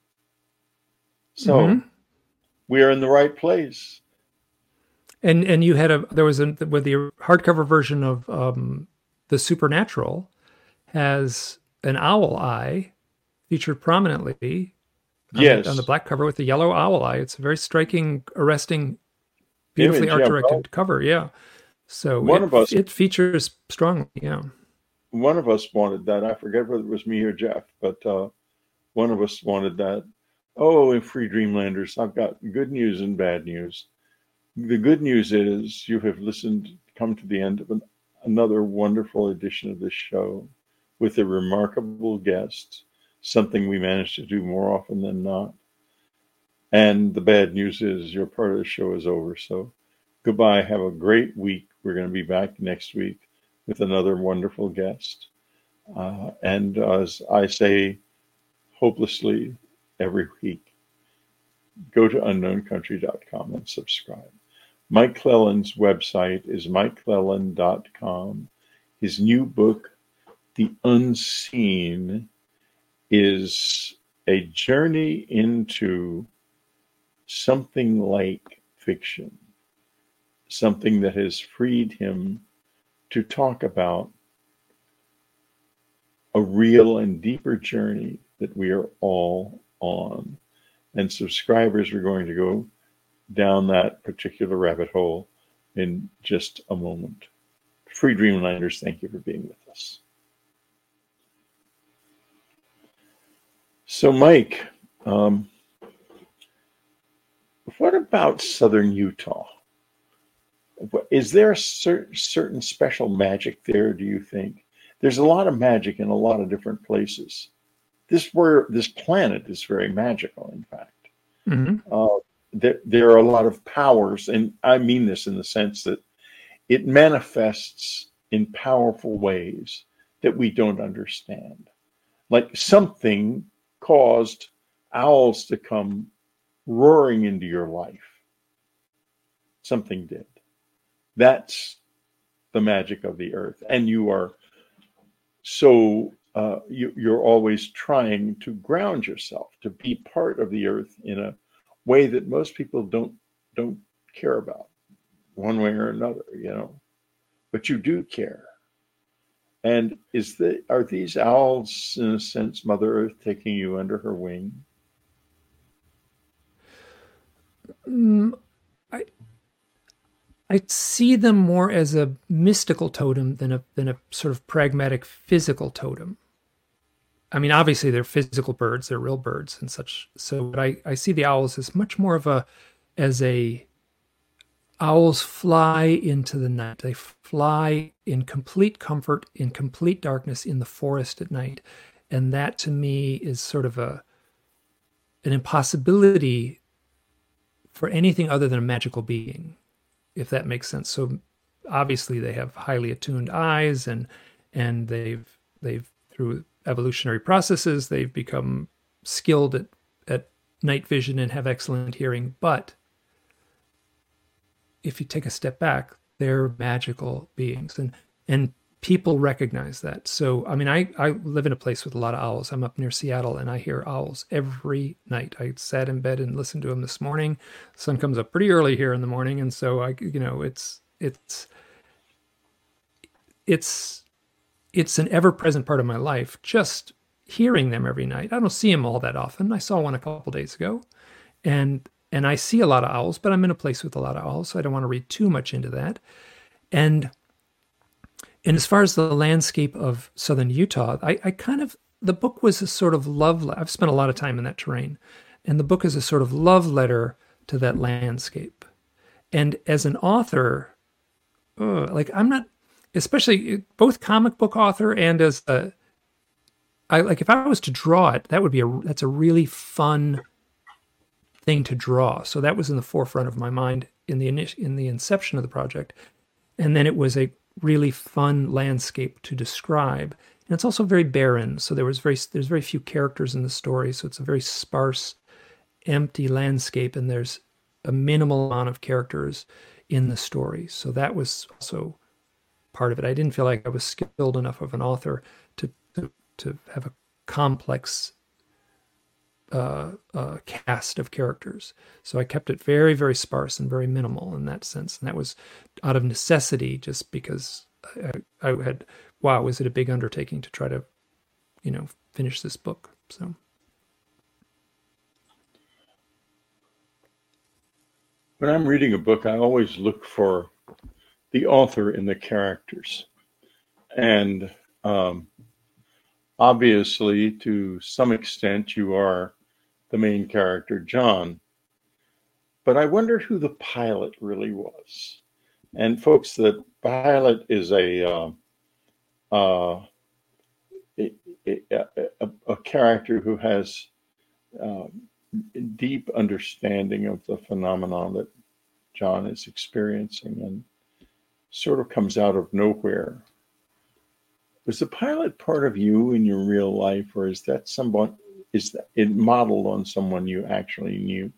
So we are in the right place. And you had with the hardcover version of the Supernatural has an owl eye featured prominently on the black cover with the yellow owl eye. It's a very striking, arresting, beautifully art-directed cover. Yeah. So it features strongly. Yeah. One of us wanted that. I forget whether it was me or Jeff, but one of us wanted that. Oh, and Free Dreamlanders, I've got good news and bad news. The good news is you have come to the end of another wonderful edition of this show with a remarkable guest, something we manage to do more often than not. And the bad news is your part of the show is over. So goodbye. Have a great week. We're going to be back next week with another wonderful guest. And as I say hopelessly every week, go to unknowncountry.com and subscribe. Mike Clelland's website is mikeclelland.com. His new book, The Unseen, is a journey into something like fiction, something that has freed him to talk about a real and deeper journey that we are all on. And subscribers are going to go down that particular rabbit hole in just a moment. Free Dreamlanders, thank you for being with us. So, Mike, what about Southern Utah? Is there a certain special magic there, do you think? There's a lot of magic in a lot of different places. This planet is very magical, in fact. Mm-hmm. There are a lot of powers, and I mean this in the sense that it manifests in powerful ways that we don't understand. Like something caused owls to come roaring into your life. Something did. That's the magic of the earth. And you are so, you're always trying to ground yourself, to be part of the earth in a way that most people don't care about one way or another, but you do care. And are these owls, in a sense, Mother Earth taking you under her wing? I see them more as a mystical totem than a sort of pragmatic physical totem. I mean, obviously they're physical birds, they're real birds and such. So, but I see the owls as much more of owls fly into the night. They fly in complete comfort, in complete darkness in the forest at night. And that to me is sort of an impossibility for anything other than a magical being, if that makes sense. So obviously they have highly attuned eyes, and they've through evolutionary processes, they've become skilled at night vision and have excellent hearing. But if you take a step back, they're magical beings, and people recognize that. So, I mean, I live in a place with a lot of owls. I'm up near Seattle, and I hear owls every night. I sat in bed and listened to them this morning. The sun comes up pretty early here in the morning, and so it's an ever-present part of my life. Just hearing them every night. I don't see them all that often. I saw one a couple days ago, and I see a lot of owls, but I'm in a place with a lot of owls, so I don't want to read too much into that. And as far as the landscape of southern Utah, the book was a sort of love. I've spent a lot of time in that terrain, and the book is a sort of love letter to that landscape. And as an author, I'm not, especially both comic book author and as if I was to draw it, that's a really fun thing to draw. So that was in the forefront of my mind in the inception of the project. And then it was a really fun landscape to describe. And it's also very barren. So there's very few characters in the story. So it's a very sparse, empty landscape, and there's a minimal amount of characters in the story. So that was also part of it. I didn't feel like I was skilled enough of an author to have a complex cast of characters. So I kept it very, very sparse and very minimal in that sense. And that was out of necessity, just because was it a big undertaking to try to, finish this book. So. When I'm reading a book, I always look for the author and the characters. And obviously, to some extent, you are the main character, John. But I wonder who the pilot really was. And folks, the pilot is a character who has deep understanding of the phenomenon that John is experiencing, and sort of comes out of nowhere. Was the pilot part of you in your real life, or is that it modeled on someone you actually knew?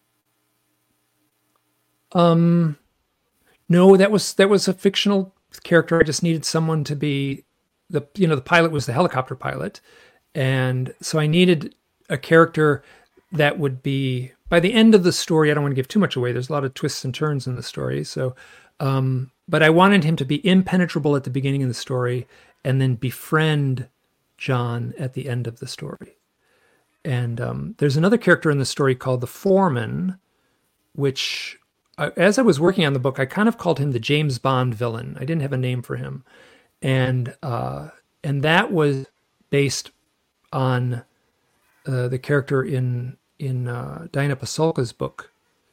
No, that was a fictional character. I just needed someone to be the pilot was the helicopter pilot. And so I needed a character that would be, by the end of the story, I don't want to give too much away. There's a lot of twists and turns in the story. So, but I wanted him to be impenetrable at the beginning of the story and then befriend John at the end of the story. And there's another character in the story called the Foreman, which, as I was working on the book, I kind of called him the James Bond villain. I didn't have a name for him. And that was based on the character in Diana Pasulka's book,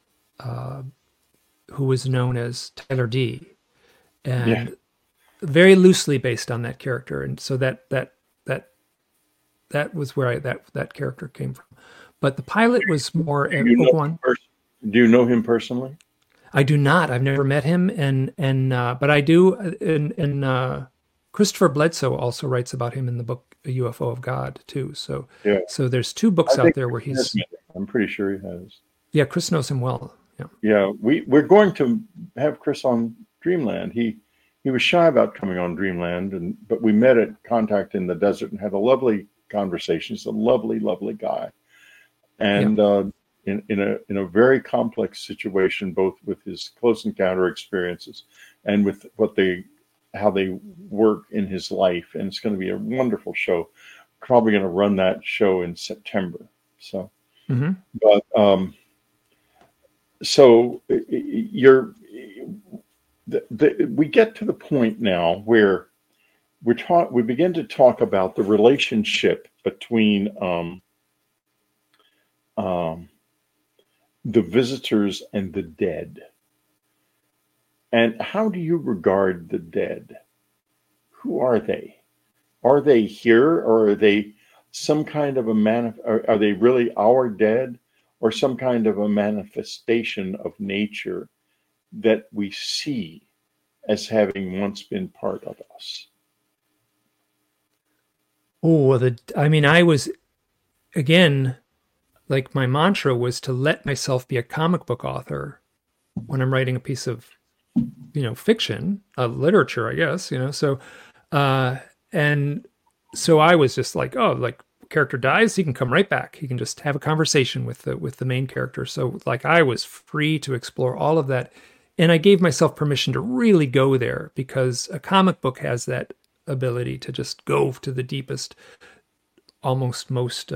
who was known as Tyler D, and very loosely based on that character. And so that was where that character came from. But the pilot was more. Do you know him personally? I do not. I've never met him, but I do. And Christopher Bledsoe also writes about him in the book A UFO of God too. So there's two books out there where he's. I'm pretty sure he has. Yeah, Chris knows him well. Yeah. Yeah, we're going to have Chris on Dreamland. He was shy about coming on Dreamland, but we met at Contact in the Desert and had a lovely conversation. He's a lovely, lovely guy, and in a very complex situation, both with his close encounter experiences and with how they work in his life. And it's going to be a wonderful show. Probably going to run that show in September. So, but so we get to the point now where we begin to talk about the relationship between the visitors and the dead. And how do you regard the dead? Who are they? Are they here, or are they some kind of are they really our dead, or some kind of a manifestation of nature that we see as having once been part of us? Oh, I was, again, like my mantra was to let myself be a comic book author when I'm writing a piece of, fiction, literature, I guess, and so I was just like, oh, like character dies, he can come right back. He can just have a conversation with the main character. So like I was free to explore all of that. And I gave myself permission to really go there, because a comic book has that ability to just go to the deepest, almost most,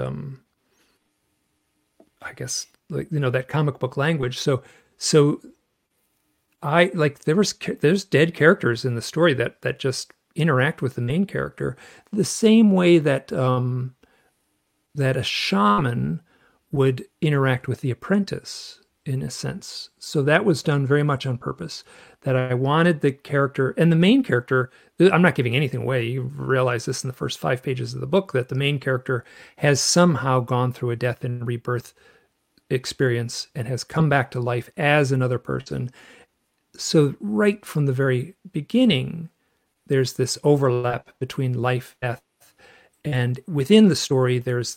I guess, like, that comic book language. So I like, there's dead characters in the story that just interact with the main character the same way that that a shaman would interact with the apprentice, in a sense. So that was done very much on purpose, that I wanted the character and the main character. I'm not giving anything away. You realize this in the first 5 pages of the book, that the main character has somehow gone through a death and rebirth experience and has come back to life as another person. So right from the very beginning, there's this overlap between life, death, and within the story, there's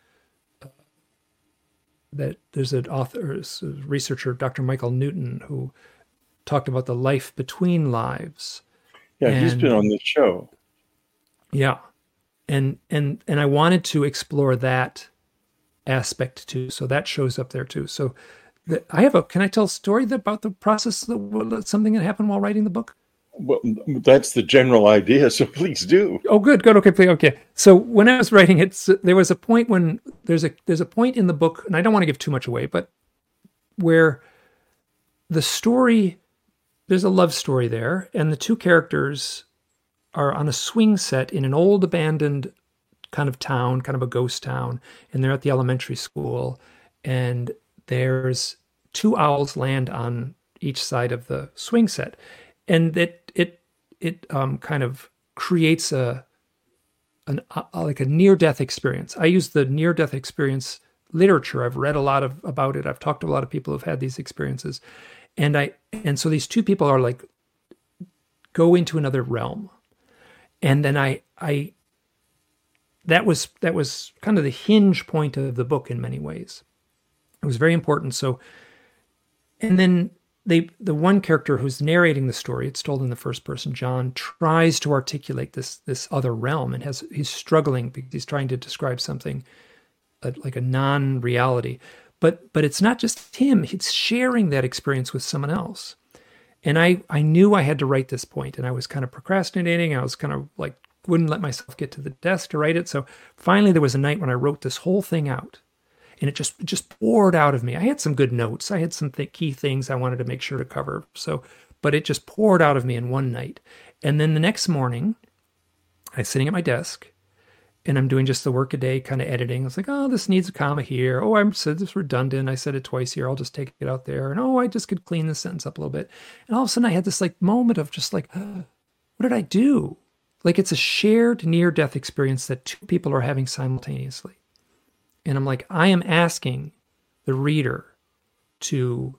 there's an author, a researcher, Dr. Michael Newton, who talked about the life between lives. Yeah, he's been on this show. Yeah, and I wanted to explore that aspect too, so that shows up there too. So can I tell a story about the process, something that happened while writing the book? Well, that's the general idea, so please do. Oh, good, okay, please, okay. So when I was writing it, there was a point when there's a point in the book, and I don't want to give too much away, but where the story, there's a love story there, and the two characters are on a swing set in an old abandoned kind of town, kind of a ghost town, and they're at the elementary school, and there's 2 owls land on each side of the swing set. And it kind of creates like a near-death experience. I use the near-death experience literature. I've read a lot about it. I've talked to a lot of people who've had these experiences, and so these two people are like go into another realm, and then that was kind of the hinge point of the book in many ways. It was very important. So, and then the one character who's narrating the story, it's told in the first person, John, tries to articulate this other realm, and he's struggling because he's trying to describe something like a non-reality. But it's not just him; he's sharing that experience with someone else. And I knew I had to write this point, and I was kind of procrastinating. I was kind of like wouldn't let myself get to the desk to write it. So finally, there was a night when I wrote this whole thing out. And it just poured out of me. I had some good notes. I had some key things I wanted to make sure to cover. But it just poured out of me in one night. And then the next morning, I'm sitting at my desk, and I'm doing just the work-a-day kind of editing. I was like, oh, this needs a comma here. Oh, I said this redundant. I said it twice here. I'll just take it out there. And oh, I just could clean this sentence up a little bit. And all of a sudden, I had this like moment of just like, what did I do? Like it's a shared near-death experience that two people are having simultaneously. And I'm like, I am asking the reader to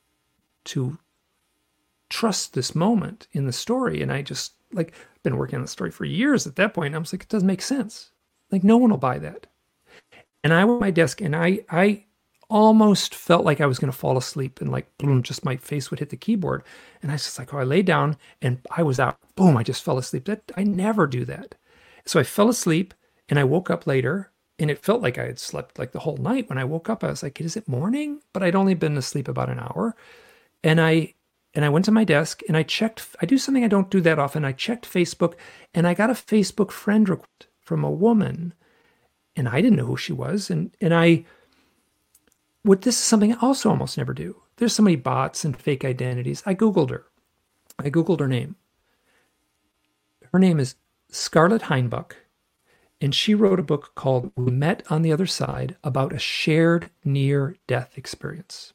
trust this moment in the story. And I just like been working on the story for years at that point. I was like, it doesn't make sense. Like no one will buy that. And I was at my desk, and I almost felt like I was going to fall asleep, and like boom, just my face would hit the keyboard. And I was just like, oh, I lay down and I was out. Boom, I just fell asleep. I never do that. So I fell asleep, and I woke up later. And it felt like I had slept like the whole night. When I woke up, I was like, is it morning? But I'd only been asleep about an hour. And I went to my desk, and I do something I don't do that often. I checked Facebook, and I got a Facebook friend request from a woman, and I didn't know who she was. And this is something I also almost never do. There's so many bots and fake identities. I Googled her. I Googled her name. Her name is Scarlett Heinbuch. And she wrote a book called We Met on the Other Side, about a shared near-death experience.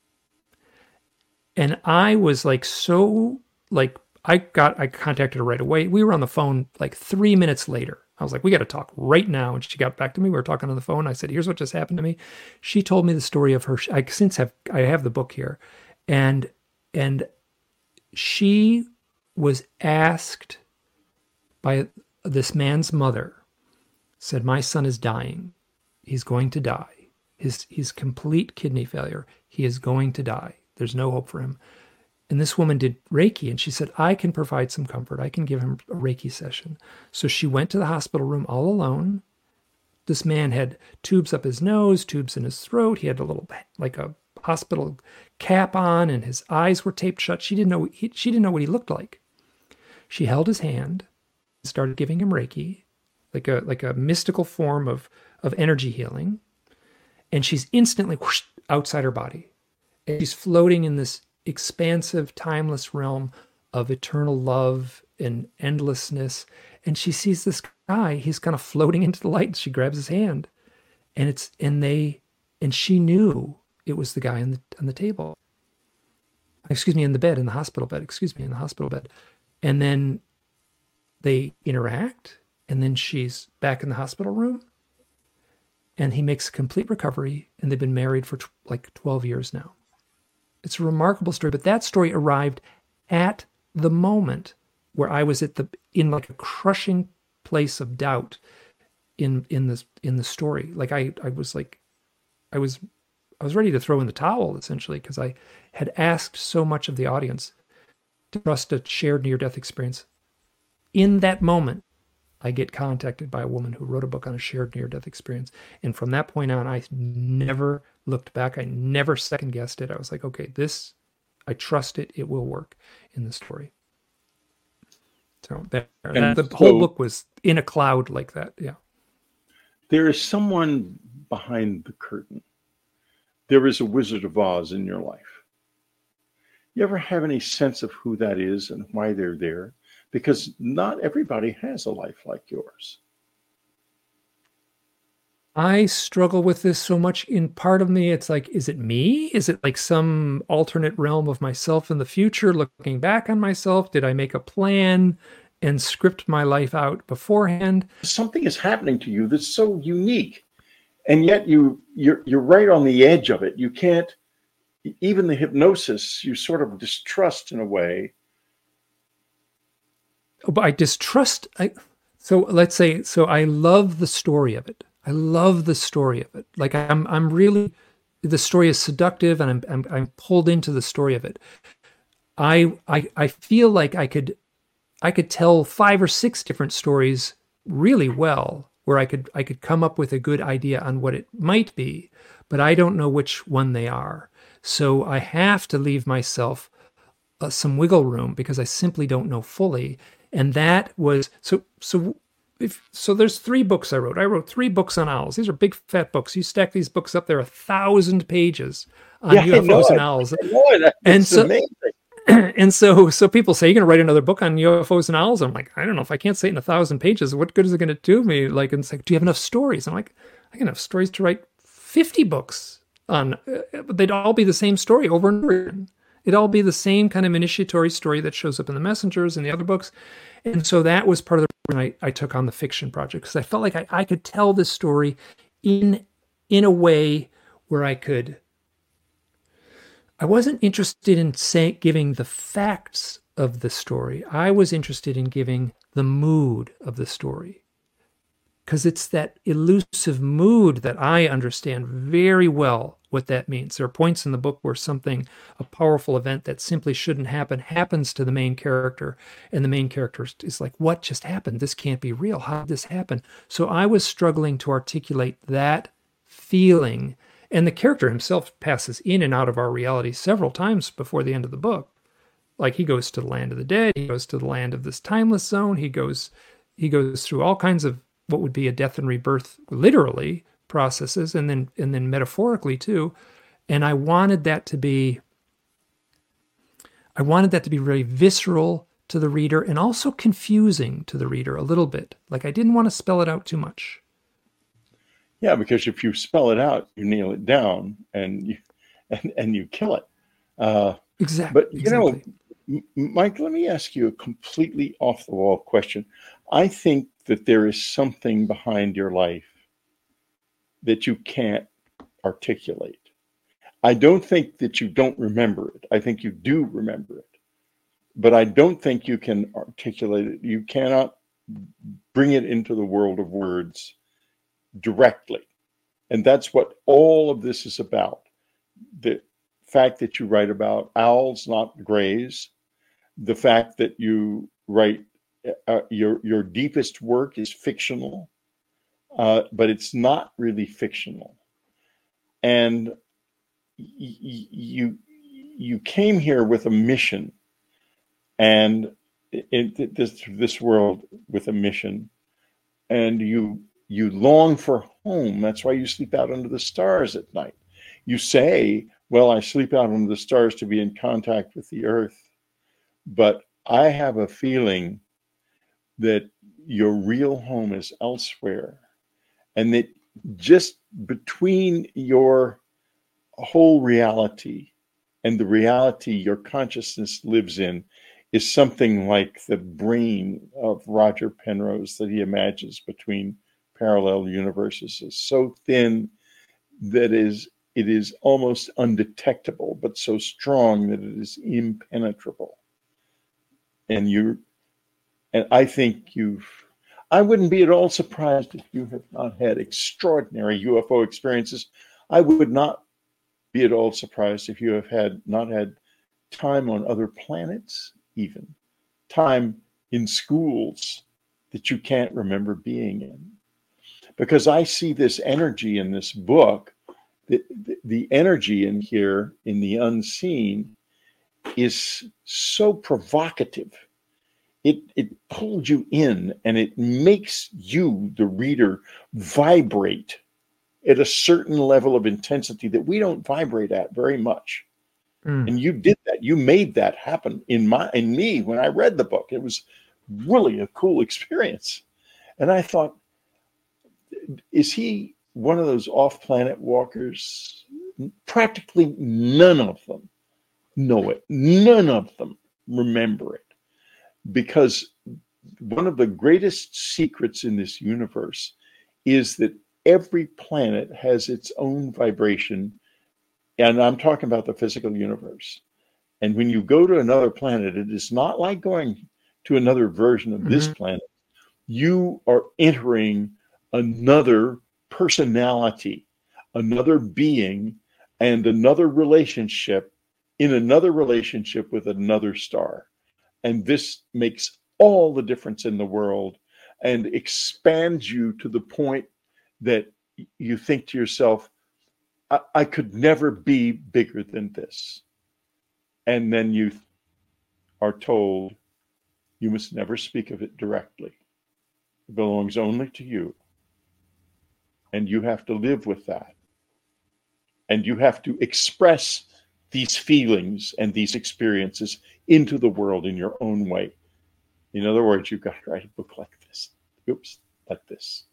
And I was like, I contacted her right away. We were on the phone like 3 minutes later. I was like, we got to talk right now. And she got back to me. We were talking on the phone. I said, here's what just happened to me. She told me the story of her. I have the book here, and she was asked by this man's mother, said, my son is dying. He's going to die. He's complete kidney failure. He is going to die. There's no hope for him. And this woman did Reiki, and she said, I can provide some comfort. I can give him a Reiki session. So she went to the hospital room all alone. This man had tubes up his nose, tubes in his throat. He had a little, like a hospital cap on, and his eyes were taped shut. She didn't know what he looked like. She held his hand, started giving him Reiki, like a mystical form of energy healing. And she's instantly whoosh, outside her body. And she's floating in this expansive, timeless realm of eternal love and endlessness. And she sees this guy, he's kind of floating into the light, and she grabs his hand. And she knew it was the guy on the table. In the hospital bed. And then they interact, and then she's back in the hospital room, and he makes a complete recovery, and they've been married for 12 years now. It's a remarkable story, but that story arrived at the moment where I was in like a crushing place of doubt in the story. Like I was ready to throw in the towel, essentially, because I had asked so much of the audience to trust a shared near-death experience. In that moment, I get contacted by a woman who wrote a book on a shared near-death experience. And from that point on, I never looked back. I never second-guessed it. I was like, okay, I trust it. It will work in the story. So the whole book was in a cloud like that. Yeah. There is someone behind the curtain. There is a Wizard of Oz in your life. You ever have any sense of who that is and why they're there? Because not everybody has a life like yours. I struggle with this so much. In part of me, it's like, is it me? Is it like some alternate realm of myself in the future, looking back on myself? Did I make a plan and script my life out beforehand? Something is happening to you that's so unique, and yet you're right on the edge of it. You can't, even the hypnosis, you sort of distrust in a way. But I distrust. So let's say, I love the story of it. I love the story of it. Like I'm really, the story is seductive, and I'm pulled into the story of it. I feel like I could tell 5 or 6 different stories really well, where I could come up with a good idea on what it might be, but I don't know which one they are. So I have to leave myself some wiggle room, because I simply don't know fully. And that was so there's 3 books I wrote. I wrote 3 books on owls. These are big fat books. You stack these books up, there are 1,000 pages on UFOs and owls. That's amazing. And so people say, you're going to write another book on UFOs and owls? I'm like, I don't know. If I can't say it in 1,000 pages, what good is it going to do me? Like, and it's like, do you have enough stories? I'm like, I can have stories to write 50 books on, but they'd all be the same story over and over again. It'd all be the same kind of initiatory story that shows up in the Messengers and the other books. And so that was part of the reason I took on the fiction project, because I felt like I could tell this story in a way where I wasn't interested in giving the facts of the story. I was interested in giving the mood of the story, because it's that elusive mood that I understand very well what that means. There are points in the book where a powerful event that simply shouldn't happen, happens to the main character, and the main character is like, what just happened? This can't be real. How did this happen? So I was struggling to articulate that feeling. And the character himself passes in and out of our reality several times before the end of the book. Like, he goes to the land of the dead. He goes to the land of this timeless zone. He goes through all kinds of what would be a death and rebirth, literally, processes, and then metaphorically too. And I wanted that to be very visceral to the reader, and also confusing to the reader a little bit. Like, I didn't want to spell it out too much. Yeah, because if you spell it out, you nail it down, and you kill it. Exactly. But you know, Mike, let me ask you a completely off the wall question. I think that there is something behind your life that you can't articulate. I don't think that you don't remember it. I think you do remember it. But I don't think you can articulate it. You cannot bring it into the world of words directly. And that's what all of this is about. The fact that you write about owls, not grays. The fact that you write your deepest work is fictional, but it's not really fictional. And you came here with a mission, and in this world with a mission, and you long for home. That's why you sleep out under the stars at night. You say, well, I sleep out under the stars to be in contact with the earth. But I have a feeling that your real home is elsewhere, and that just between your whole reality and the reality your consciousness lives in is something like the brain of Roger Penrose that he imagines between parallel universes. Is so thin that it is almost undetectable, but so strong that it is impenetrable. And I think I wouldn't be at all surprised if you have not had extraordinary UFO experiences. I would not be at all surprised if you have not had time on other planets, even time in schools that you can't remember being in. Because I see this energy in this book, the energy in here in the unseen is so provocative. It pulls you in, and it makes you, the reader, vibrate at a certain level of intensity that we don't vibrate at very much. And you did that. You made that happen in me when I read the book. It was really a cool experience. And I thought, is he one of those off-planet walkers? Practically none of them know it. None of them remember it. Because one of the greatest secrets in this universe is that every planet has its own vibration. And I'm talking about the physical universe. And when you go to another planet, it is not like going to another version of this planet. You are entering another personality, another being, and another relationship in another relationship with another star. And this makes all the difference in the world and expands you to the point that you think to yourself, I could never be bigger than this. And then you are told you must never speak of it directly. It belongs only to you. And you have to live with that. And you have to express these feelings and these experiences into the world in your own way. In other words, you've got to write a book like this. Oops, like this.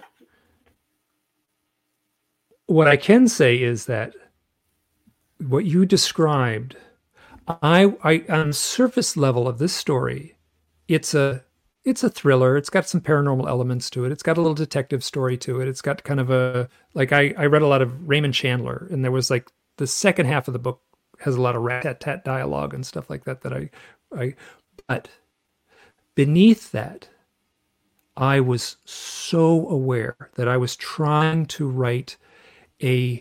What I can say is that what you described, I on surface level of this story, it's a thriller. It's got some paranormal elements to it. It's got a little detective story to it. It's got kind of I read a lot of Raymond Chandler, and there was like the second half of the book has a lot of rat-tat-tat dialogue and stuff like that but beneath that, I was so aware that I was trying to write I'm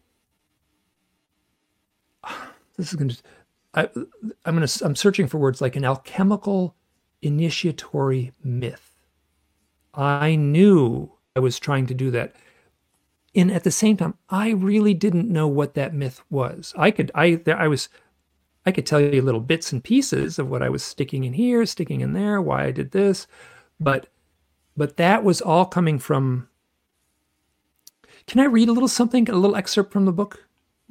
searching for words like an alchemical initiatory myth. I knew I was trying to do that. And at the same time, I really didn't know what that myth was. I could tell you little bits and pieces of what I was sticking in here, sticking in there, why I did this, but that was all coming from. Can I read a little excerpt from the book?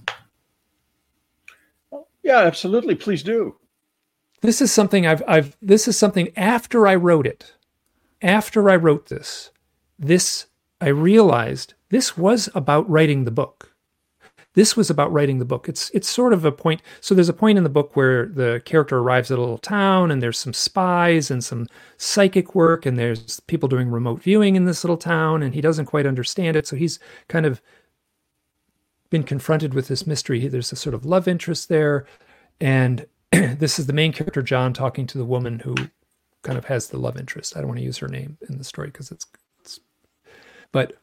Yeah, absolutely. Please do. This is something this is something after I wrote it. After I wrote this, I realized this was about writing the book. This was about writing the book. It's sort of a point. So there's a point in the book where the character arrives at a little town, and there's some spies and some psychic work, and there's people doing remote viewing in this little town, and he doesn't quite understand it. So he's kind of been confronted with this mystery. There's a sort of love interest there, and this is the main character, John, talking to the woman who kind of has the love interest. I don't want to use her name in the story because but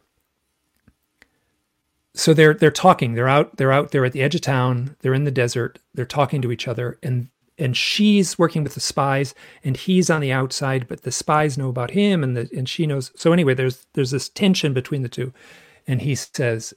so they're talking. They're out there at the edge of town. They're in the desert. They're talking to each other, and she's working with the spies, and he's on the outside, but the spies know about him, and she knows. So anyway, there's this tension between the two, and he says,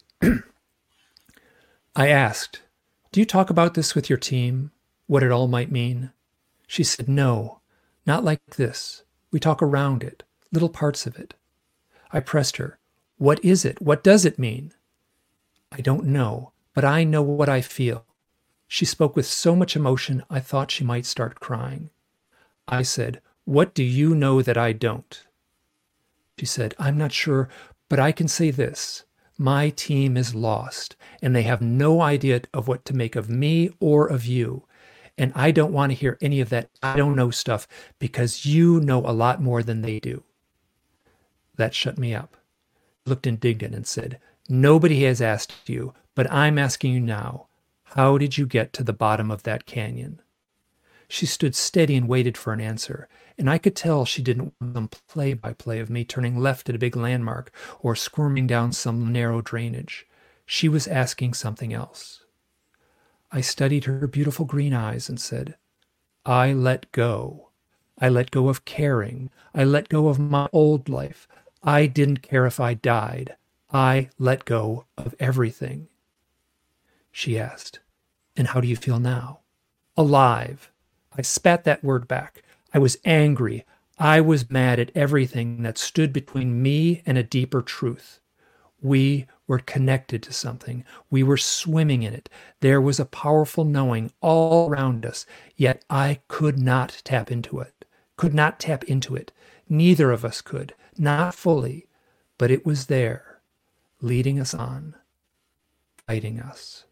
"I asked, do you talk about this with your team? What it all might mean?" She said, "No, not like this. We talk around it, little parts of it." I pressed her. "What is it? What does it mean?" "I don't know, but I know what I feel." She spoke with so much emotion, I thought she might start crying. I said, "What do you know that I don't?" She said, "I'm not sure, but I can say this. My team is lost, and they have no idea of what to make of me or of you. And I don't want to hear any of that I don't know stuff because you know a lot more than they do." That shut me up. I looked indignant and said, "Nobody has asked you, but I'm asking you now. How did you get to the bottom of that canyon?" She stood steady and waited for an answer, and I could tell she didn't want some play-by-play of me turning left at a big landmark or squirming down some narrow drainage. She was asking something else. I studied her beautiful green eyes and said, "I let go. I let go of caring. I let go of my old life. I didn't care if I died. I let go of everything." She asked, "And how do you feel now?" "Alive." I spat that word back. I was angry. I was mad at everything that stood between me and a deeper truth. We were connected to something. We were swimming in it. There was a powerful knowing all around us, yet I could not tap into it. Neither of us could, not fully, but it was there, leading us on, guiding us.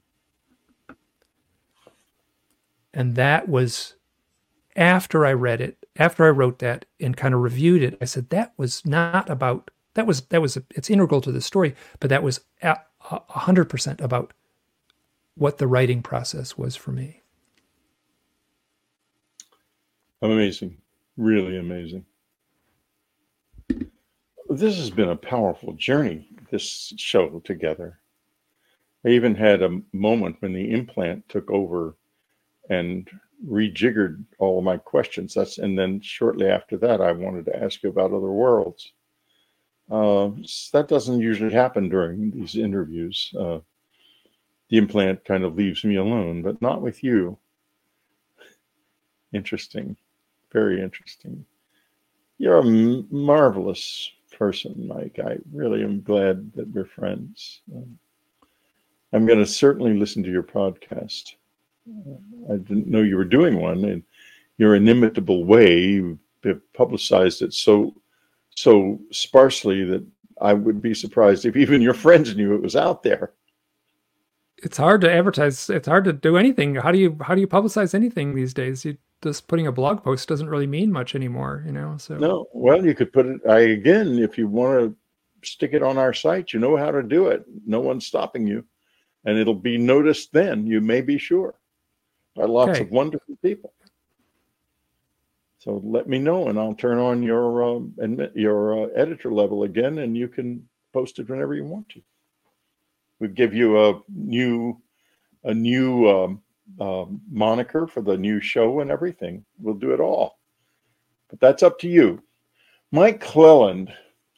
And that was after I read it, after I wrote that and kind of reviewed it, I said, it's integral to the story, but that was 100% about what the writing process was for me. Amazing. Really amazing. This has been a powerful journey, this show together. I even had a moment when the implant took over and rejiggered all of my questions. And then shortly after that, I wanted to ask you about other worlds. That doesn't usually happen during these interviews. The implant kind of leaves me alone, but not with you. Interesting. Very interesting. You're a marvelous person, Mike. I really am glad that we're friends. I'm going to certainly listen to your podcast. I didn't know you were doing one in your inimitable way. You've publicized it so sparsely that I would be surprised if even your friends knew it was out there. It's hard to advertise. It's hard to do anything. How do you publicize anything these days? Just putting a blog post doesn't really mean much anymore, So no. Well, you could put it. Again, if you want to stick it on our site, you know how to do it. No one's stopping you, and it'll be noticed. Then you may be sure by lots of wonderful people. So let me know, and I'll turn on your editor level again, and you can post it whenever you want to. We give you a new moniker for the new show and everything. We'll do it all, but that's up to you. Mike Clelland,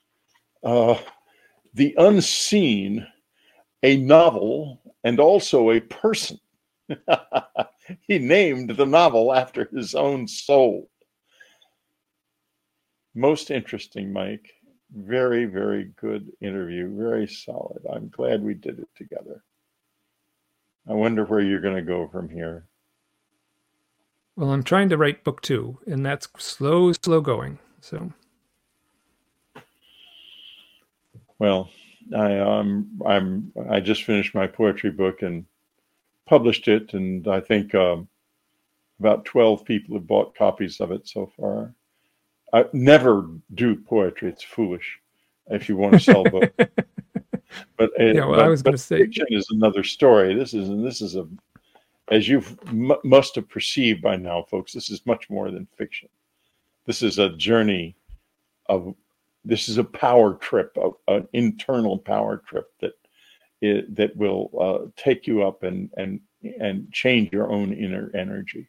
The Unseen, a novel and also a person. He named the novel after his own soul. Most interesting, Mike. Very, very good interview. Very solid. I'm glad we did it together. I wonder where you're going to go from here. Well, I'm trying to write book 2, and that's slow going. So, well, I just finished my poetry book and published it, and I think about 12 people have bought copies of it so far. I never do poetry; it's foolish if you want to sell books. But I was going to say, fiction is another story. This is a, as you must have perceived by now, folks. This is much more than fiction. This is a journey of. This is a power trip, an internal power trip that will take you up and change your own inner energy.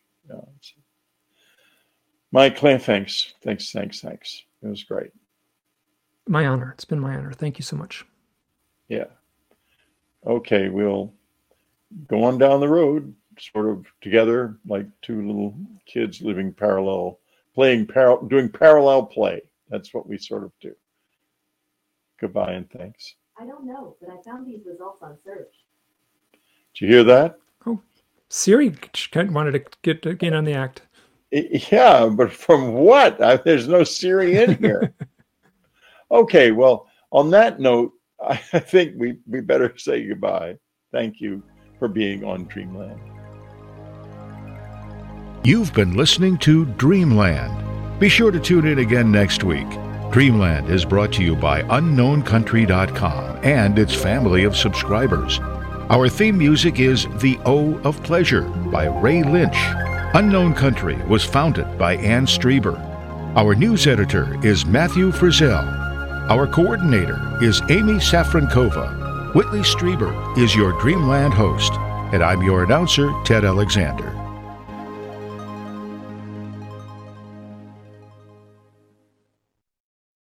Mike, thanks. It was great. My honor. It's been my honor. Thank you so much. Yeah. Okay, we'll go on down the road, sort of together, like two little kids doing parallel play. That's what we sort of do. Goodbye and thanks. I don't know, but I found these results on search. Did you hear that? Oh, Siri wanted to get again on the act. Yeah, but from what? There's no Siri in here. Okay, well, on that note, I think we better say goodbye. Thank you for being on Dreamland. You've been listening to Dreamland. Be sure to tune in again next week. Dreamland is brought to you by UnknownCountry.com and its family of subscribers. Our theme music is The O of Pleasure by Ray Lynch. Unknown Country was founded by Ann Strieber. Our news editor is Matthew Frizzell. Our coordinator is Amy Safrankova. Whitley Strieber is your Dreamland host, and I'm your announcer, Ted Alexander.